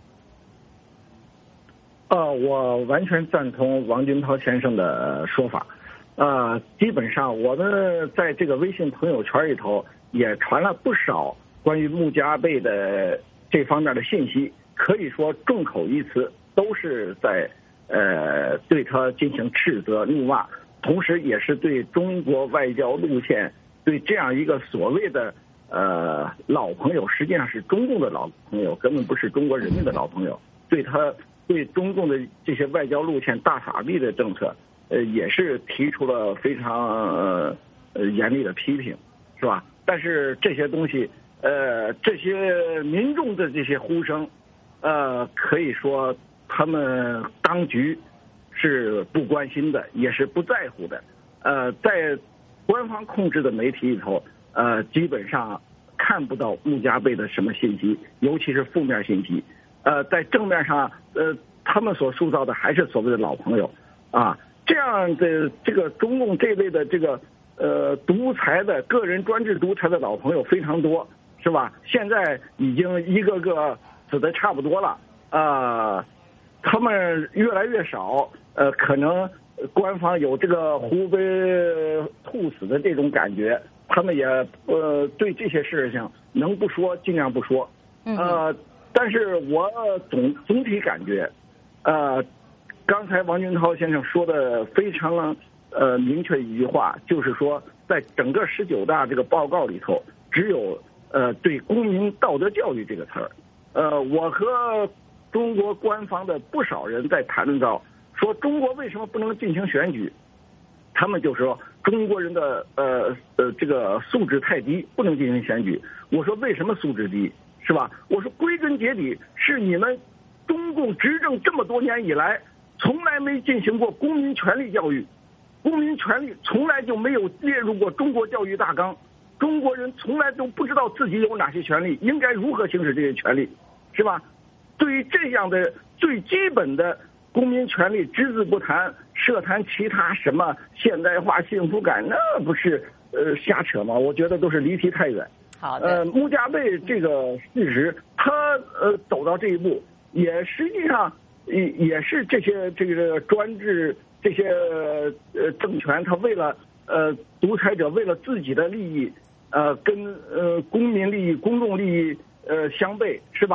我完全赞同王军涛先生的说法。基本上我们在这个微信朋友圈里头也传了不少关于穆加贝的这方面的信息，可以说众口一词，都是在对他进行斥责、怒骂，同时也是对中国外交路线，对这样一个所谓的老朋友，实际上是中共的老朋友，根本不是中国人民的老朋友，对中共的这些外交路线大撒币的政策，也是提出了非常严厉的批评，是吧？但是这些东西，这些民众的这些呼声，可以说他们当局是不关心的，也是不在乎的。在官方控制的媒体里头，基本上看不到穆加贝的什么信息，尤其是负面信息。在正面上，他们所塑造的还是所谓的老朋友啊，这样的这个中共这类的这个独裁的个人专制独裁的老朋友非常多，是吧？现在已经一个个死的差不多了，他们越来越少，可能官方有这个狐被兔死的这种感觉，他们也对这些事情能不说尽量不说，但是我总体感觉，刚才王军涛先生说的非常明确一句话，就是说在整个19大这个报告里头，只有对公民道德教育这个词儿。我和中国官方的不少人在谈论到，说中国为什么不能进行选举？他们就说中国人的这个素质太低，不能进行选举。我说为什么素质低？是吧？我说归根结底是你们中共执政这么多年以来，从来没进行过公民权利教育，公民权利从来就没有列入过中国教育大纲，中国人从来都不知道自己有哪些权利，应该如何行使这些权利，是吧？对于这样的最基本的公民权利只字不谈，涉谈其他什么现代化幸福感，那不是瞎扯吗？我觉得都是离题太远。 好的， 穆加贝这个事实，他走到这一步，也实际上也是这些这个专制这些政权，他为了独裁者为了自己的利益，跟公民利益、公众利益相悖，是吧？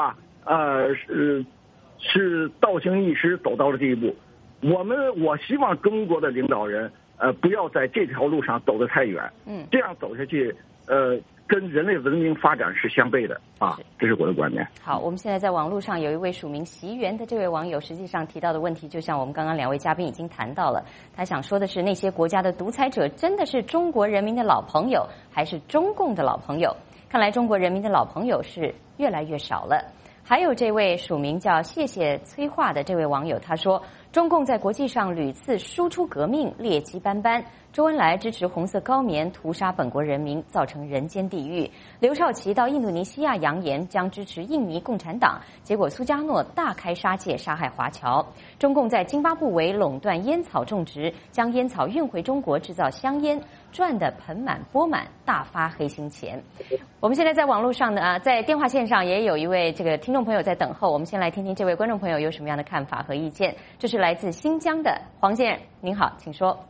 是倒行逆施走到了这一步。我希望中国的领导人不要在这条路上走得太远，这样走下去跟人类文明发展是相悖的啊，这是我的观点。 好，我们现在在网络上有一位署名席源的这位网友，实际上提到的问题，就像我们刚刚两位嘉宾已经谈到了，他想说的是，那些国家的独裁者真的是中国人民的老朋友，还是中共的老朋友？看来中国人民的老朋友是越来越少了。还有这位署名叫谢谢催化的这位网友，他说，中共在国际上屡次输出革命，劣迹斑斑。周恩来支持红色高棉屠杀本国人民，造成人间地狱。刘少奇到印度尼西亚扬言将支持印尼共产党，结果苏加诺大开杀戒，杀害华侨。中共在津巴布韦垄断烟草种植，将烟草运回中国制造香烟，赚得盆满钵满，大发黑心钱。我们现在在网络上呢，在电话线上也有一位这个听众朋友在等候，我们先来听听这位观众朋友有什么样的看法和意见。这是来自新疆的黄先生，您好，请说。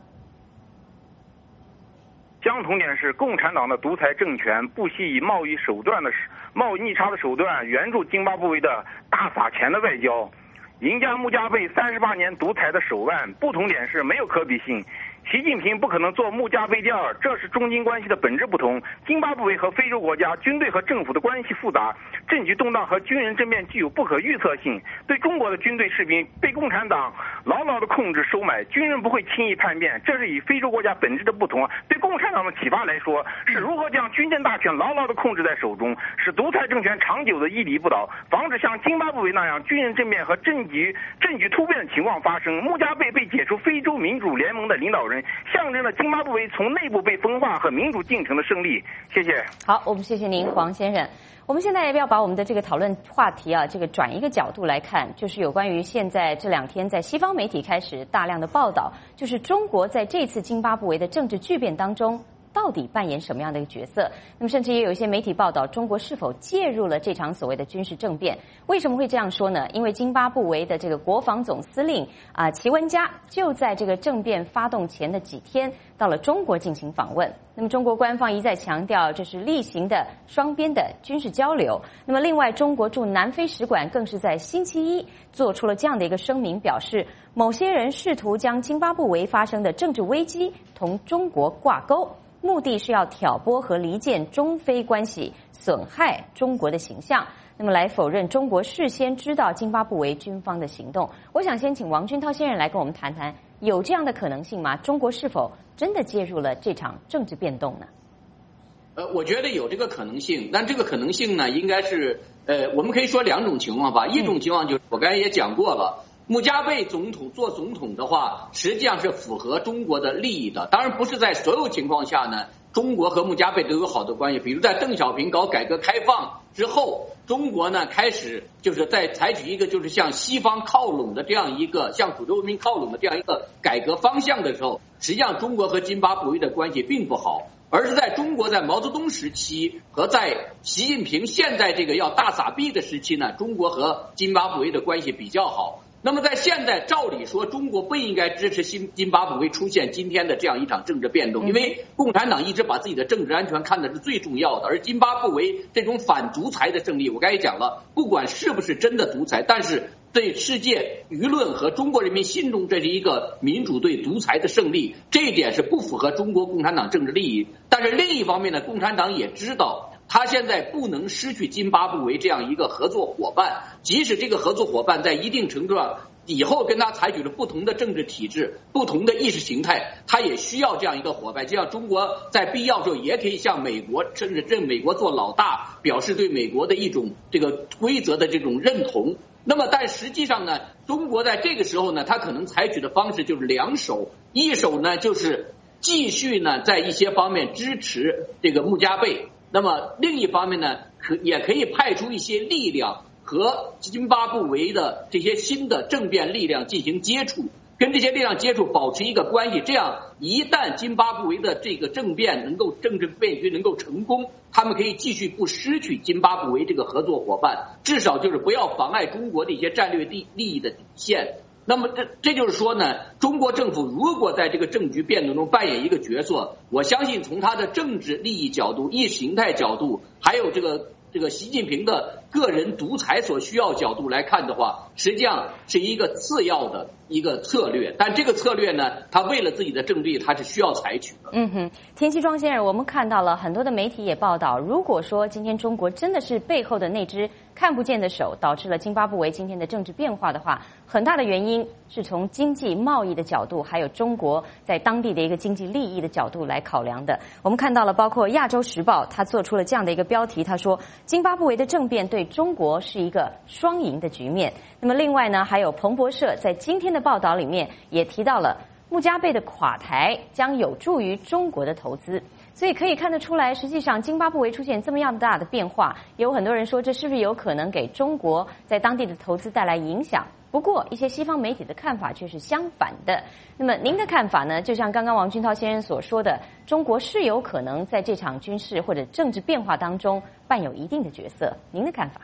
相同点是，共产党的独裁政权不惜以贸易逆差的手段援助津巴布韦的大撒钱的外交，赢家穆加贝38年独裁的手腕。不同点是没有可比性。习近平不可能做穆加贝第二，这是中津关系的本质不同。津巴布韦和非洲国家军队和政府的关系复杂，政局动荡和军人政变具有不可预测性。对中国的军队士兵被共产党牢牢的控制收买，军人不会轻易叛变，这是以非洲国家本质的不同。对共产党的启发来说，是如何将军政大权牢牢的控制在手中，使独裁政权长久的屹立不倒，防止像津巴布韦那样军人政变和政局突变的情况发生。穆加贝被解除非洲民主联盟的领导人，象征了津巴布韦从内部被分化和民主进程的胜利。谢谢。 好，我们谢谢您，黄先生。我们现在要把我们的这个讨论话题这个转一个角度来看，就是有关于现在这2天在西方媒体开始大量的报道，就是中国在这次津巴布韦的政治巨变当中到底扮演什么样的一个角色？那么甚至也有一些媒体报道，中国是否介入了这场所谓的军事政变？为什么会这样说呢？因为津巴布韦的这个国防总司令齐文嘉就在这个政变发动前的几天到了中国进行访问。那么中国官方一再强调，这是例行的双边的军事交流。那么另外，中国驻南非使馆更是在星期一做出了这样的一个声明，表示某些人试图将津巴布韦发生的政治危机同中国挂钩，目的是要挑拨和离间中非关系，损害中国的形象，那么来否认中国事先知道津巴布韦军方的行动。我想先请王军涛先生来跟我们谈谈，有这样的可能性吗？中国是否真的介入了这场政治变动呢？ 我觉得有这个可能性，但这个可能性呢，应该是我们可以说2种情况吧。一种情况就是我刚才也讲过了，穆加贝总统的话，实际上是符合中国的利益的。当然不是在所有情况下呢，中国和穆加贝都有好的关系。比如在邓小平搞改革开放之后，中国呢开始就是在采取一个就是向西方靠拢的这样一个向主流文明靠拢的这样一个改革方向的时候，实际上中国和津巴布韦的关系并不好。而是在中国在毛泽东时期和在习近平现在这个要大撒币的时期呢，中国和津巴布韦的关系比较好。那么在现在照理说，中国不应该支持津巴布韦出现今天的这样一场政治变动，因为共产党一直把自己的政治安全看的是最重要的。而津巴布韦这种反独裁的胜利，我刚才讲了，不管是不是真的独裁，但是对世界舆论和中国人民心中，这是一个民主对独裁的胜利，这一点是不符合中国共产党政治利益。但是另一方面呢，共产党也知道他现在不能失去津巴布韦这样一个合作伙伴，即使这个合作伙伴在一定程度上以后跟他采取了不同的政治体制、不同的意识形态，他也需要这样一个伙伴。就像中国在必要时候也可以向美国，甚至认美国做老大，表示对美国的一种这个规则的这种认同。那么但实际上呢，中国在这个时候呢，他可能采取的方式就是2手，一手呢就是继续呢在一些方面支持这个穆加贝，那么另一方面呢，也可以派出一些力量和津巴布韦的这些新的政变力量进行接触，跟这些力量接触，保持一个关系，这样一旦津巴布韦的这个政变政治变局能够成功，他们可以继续不失去津巴布韦这个合作伙伴，至少就是不要妨碍中国的一些战略利益的底线。那么这就是说呢，中国政府如果在这个政局变动中扮演一个角色，我相信从他的政治利益角度、意识形态角度，还有这个这个习近平的个人独裁所需要角度来看的话，实际上是一个次要的一个策略，但这个策略呢，他为了自己的政绩，他是需要采取的。 田西庄先生，我们看到了很多的媒体也报道，如果说今天中国真的是背后的那只看不见的手导致了津巴布韦今天的政治变化的话，很大的原因是从经济贸易的角度，还有中国在当地的一个经济利益的角度来考量的。我们看到了，包括《亚洲时报》他做出了这样的一个标题，他说津巴布韦的政变对中国是一个双赢的局面。那么另外呢，还有彭博社在今天的报道里面也提到了穆加贝的垮台将有助于中国的投资。所以可以看得出来，实际上津巴布韦出现这么样大的变化，也有很多人说这是不是有可能给中国在当地的投资带来影响。不过一些西方媒体的看法却是相反的。那么您的看法呢？就像刚刚王军涛先生所说的，中国是有可能在这场军事或者政治变化当中扮有一定的角色。您的看法？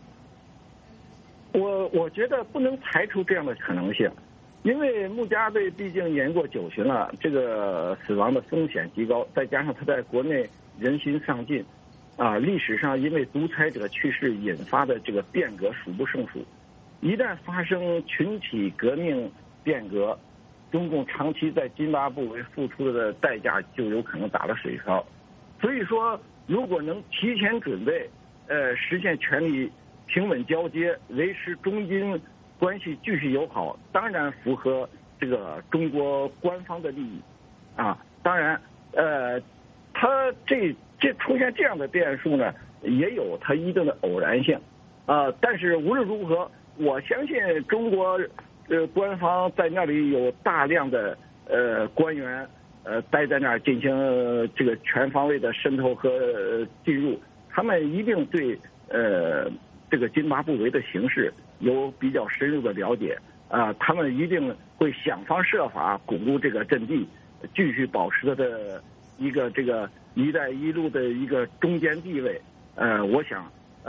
我觉得不能排除这样的可能性。因为穆加贝毕竟年过90了，这个死亡的风险极高，再加上他在国内人心丧尽，历史上因为独裁者去世引发的这个变革数不胜数，一旦发生群体革命变革，中共长期在津巴布韦付出的代价就有可能打了水漂。所以说，如果能提前准备，实现权力平稳交接，维持中津关系继续友好，当然符合这个中国官方的利益，当然，它这出现这样的变数呢，也有它一定的偶然性，但是无论如何，我相信中国官方在那里有大量的官员待在那儿进行这个全方位的渗透和进入，他们一定对这个津巴布韦的形势有比较深入的了解，他们一定会想方设法巩固这个阵地，继续保持它的一个这个“一带一路”的一个中坚地位。我想，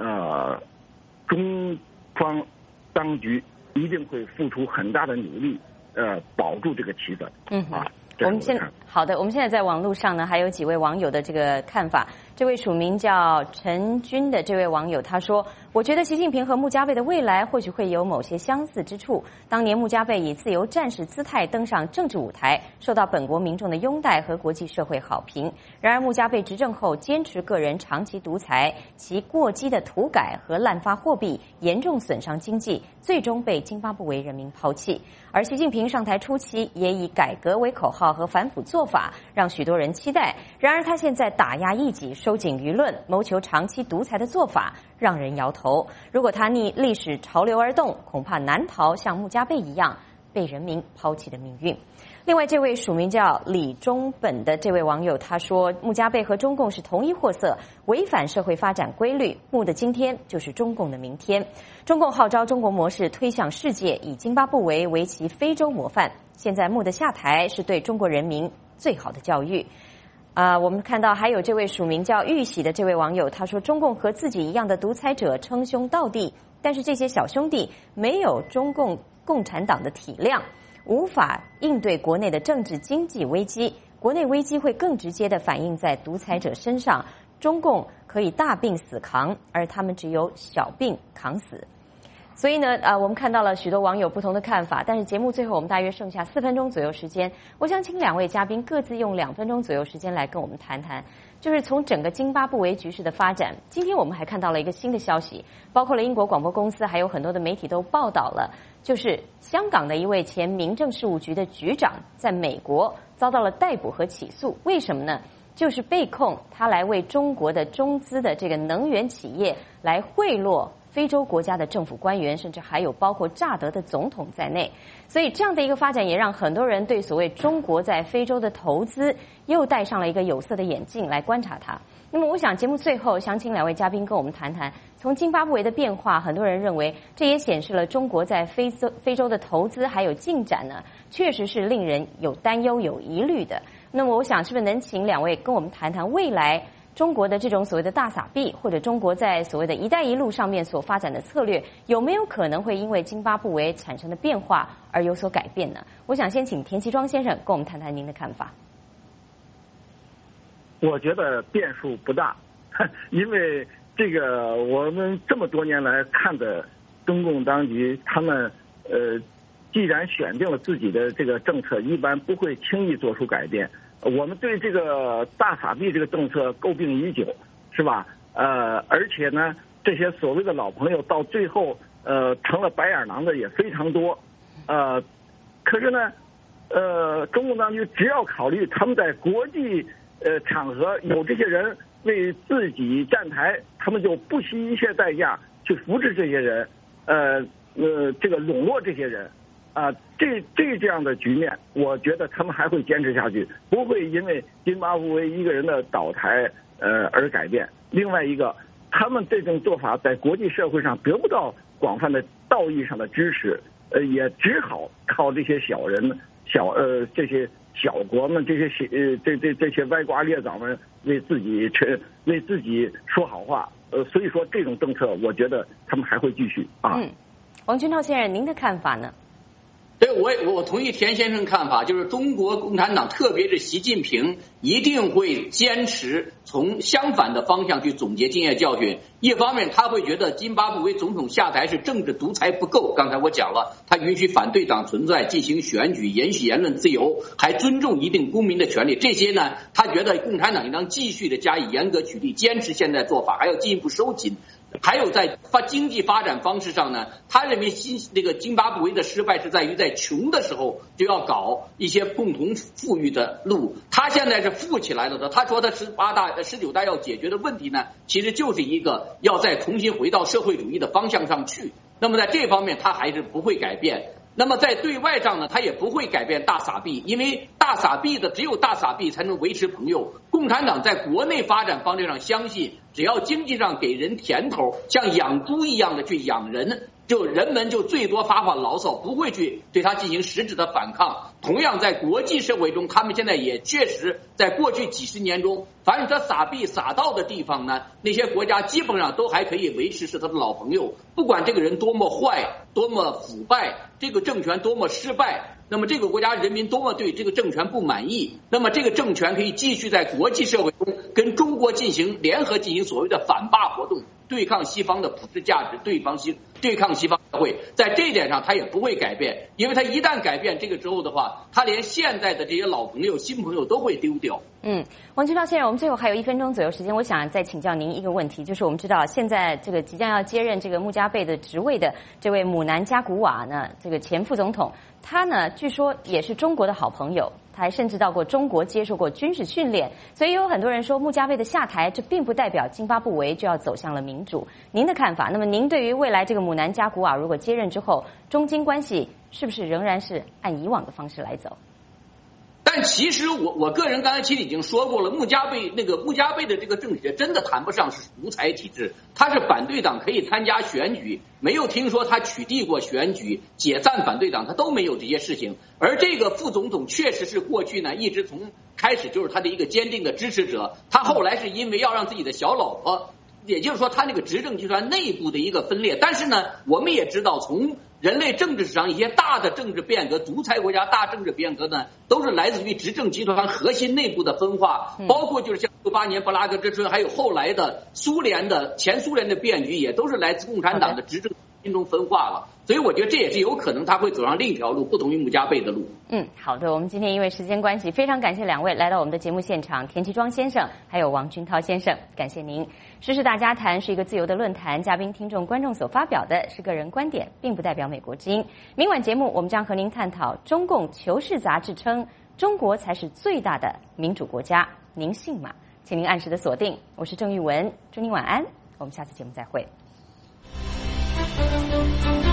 中方当局一定会付出很大的努力，保住这个气氛。 我们现在在网络上呢，还有几位网友的这个看法。这位署名叫陈军的这位网友他说，我觉得习近平和穆加贝的未来或许会有某些相似之处。当年穆加贝以自由战士姿态登上政治舞台，受到本国民众的拥戴和国际社会好评。然而穆加贝执政后坚持个人长期独裁，其过激的土改和滥发货币严重损伤经济，最终被津巴布韦人民抛弃。而习近平上台初期也以改革为口号和反腐做法让许多人期待。然而他现在打压异己，收紧舆论，谋求长期独裁的做法让人摇头。如果他逆历史潮流而动，恐怕难逃像穆加贝一样被人民抛弃的命运。另外，这位署名叫李中本的这位网友他说，穆加贝和中共是同一货色，违反社会发展规律。穆的今天就是中共的明天。中共号召中国模式推向世界，以津巴布韦为其非洲模范。现在穆的下台是对中国人民最好的教育。我们看到还有这位署名叫玉喜的这位网友他说，中共和自己一样的独裁者称兄道弟，但是这些小兄弟没有中共共产党的体谅，无法应对国内的政治经济危机，国内危机会更直接地反映在独裁者身上。中共可以大病死扛，而他们只有小病扛死。所以呢，我们看到了许多网友不同的看法，但是节目最后我们大约剩下4分钟左右时间，我想请2位嘉宾各自用2分钟左右时间来跟我们谈谈，就是从整个津巴布韦局势的发展。今天我们还看到了一个新的消息，包括了英国广播公司还有很多的媒体都报道了，就是香港的一位前民政事务局的局长在美国遭到了逮捕和起诉。为什么呢？就是被控他来为中国的中资的这个能源企业来贿赂非洲国家的政府官员，甚至还有包括乍得的总统在内。所以这样的一个发展也让很多人对所谓中国在非洲的投资又戴上了一个有色的眼镜来观察它。那么我想节目最后想请2位嘉宾跟我们谈谈，从津巴布韦的变化，很多人认为这也显示了中国在非洲的投资还有进展呢，确实是令人有担忧有疑虑的。那么我想是不是能请2位跟我们谈谈未来中国的这种所谓的大撒币，或者中国在所谓的一带一路上面所发展的策略，有没有可能会因为津巴布韦产生的变化而有所改变呢？我想先请田其庄先生跟我们谈谈您的看法。 我觉得变数不大，因为这个我们这么多年来看的中共当局，他们既然选定了自己的这个政策，一般不会轻易做出改变。我们对这个大撒币这个政策诟病已久，是吧？而且呢，这些所谓的老朋友到最后成了白眼狼的也非常多。可是呢，中共当局只要考虑他们在国际场合有这些人为自己站台，他们就不惜一切代价去扶持这些人，这个笼络这些人，这样的局面，我觉得他们还会坚持下去，不会因为津巴布韦一个人的倒台而改变。另外一个，他们这种做法在国际社会上得不到广泛的道义上的支持，也只好靠这些小人这些小国们，这些歪瓜裂枣们为自己说好话，所以说这种政策，我觉得他们还会继续啊。 王军涛先生，您的看法呢？ 对，我同意田先生看法，就是中国共产党，特别是习近平，一定会坚持从相反的方向去总结经验教训。一方面，他会觉得津巴布韦总统下台是政治独裁不够，刚才我讲了，他允许反对党存在，进行选举，允许言论自由，还尊重一定公民的权利。这些呢，他觉得共产党应当继续的加以严格取缔，坚持现在做法，还要进一步收紧。还有在经济发展方式上呢，他认为津巴布韦的失败是在于在穷的时候就要搞一些共同富裕的路，他现在是富起来了的。他说他19大要解决的问题呢，其实就是一个要再重新回到社会主义的方向上去。那么在这方面他还是不会改变。那么在对外上呢，他也不会改变大撒币，因为只有大撒币才能维持朋友。共产党在国内发展方向上相信，只要经济上给人甜头，像养猪一样的去养人，人们就最多发牢骚，不会去对他进行实质的反抗。同样在国际社会中，他们现在也确实在过去几十年中，凡是他撒币撒到的地方呢，那些国家基本上都还可以维持是他的老朋友，不管这个人多么坏，多么腐败，这个政权多么失败，那么这个国家人民多么对这个政权不满意，那么这个政权可以继续在国际社会中跟中国联合进行所谓的反霸活动，对抗西方的普世价值，对抗西方社会。在这一点上他也不会改变，因为他一旦改变这个之后的话，他连现在的这些老朋友新朋友都会丢掉。 王军涛先生，我们最后还有1分钟左右时间，我想再请教您一个问题，就是我们知道现在这个即将要接任这个穆加贝的职位的这位姆南加古瓦呢，这个前副总统，他呢据说也是中国的好朋友，他还甚至到过中国接受过军事训练，所以有很多人说穆加贝的下台，这并不代表津巴布韦就要走向了民主。您的看法？那么您对于未来这个姆南加古瓦如果接任之后，中津关系是不是仍然是按以往的方式来走？ 但其实我个人刚才其实已经说过了，穆加贝的这个政体真的谈不上是独裁体制，他是反对党可以参加选举，没有听说他取缔过选举，解散反对党，他都没有这些事情。而这个副总统确实是过去呢一直从开始就是他的一个坚定的支持者，他后来是因为要让自己的小老婆，也就是说他那个执政集团内部的一个分裂。但是呢，我们也知道从人类政治史上一些大的政治变革，独裁国家大政治变革呢，都是来自于执政集团核心内部的分化，包括就是像68年布拉格之春，还有后来的前苏联的变局，也都是来自共产党的执政心中分化了。所以我觉得这也是有可能他会走上另一条路，不同于穆加贝的路。 好的，我们今天因为时间关系，非常感谢2位来到我们的节目现场，田其庄先生还有王军涛先生，感谢您。时事大家谈是一个自由的论坛，嘉宾、听众、观众所发表的是个人观点，并不代表美国之音。明晚节目我们将和您探讨中共《求是》杂志称中国才是最大的民主国家，您信吗？请您按时的锁定，我是郑玉文，祝您晚安，我们下次节目再会。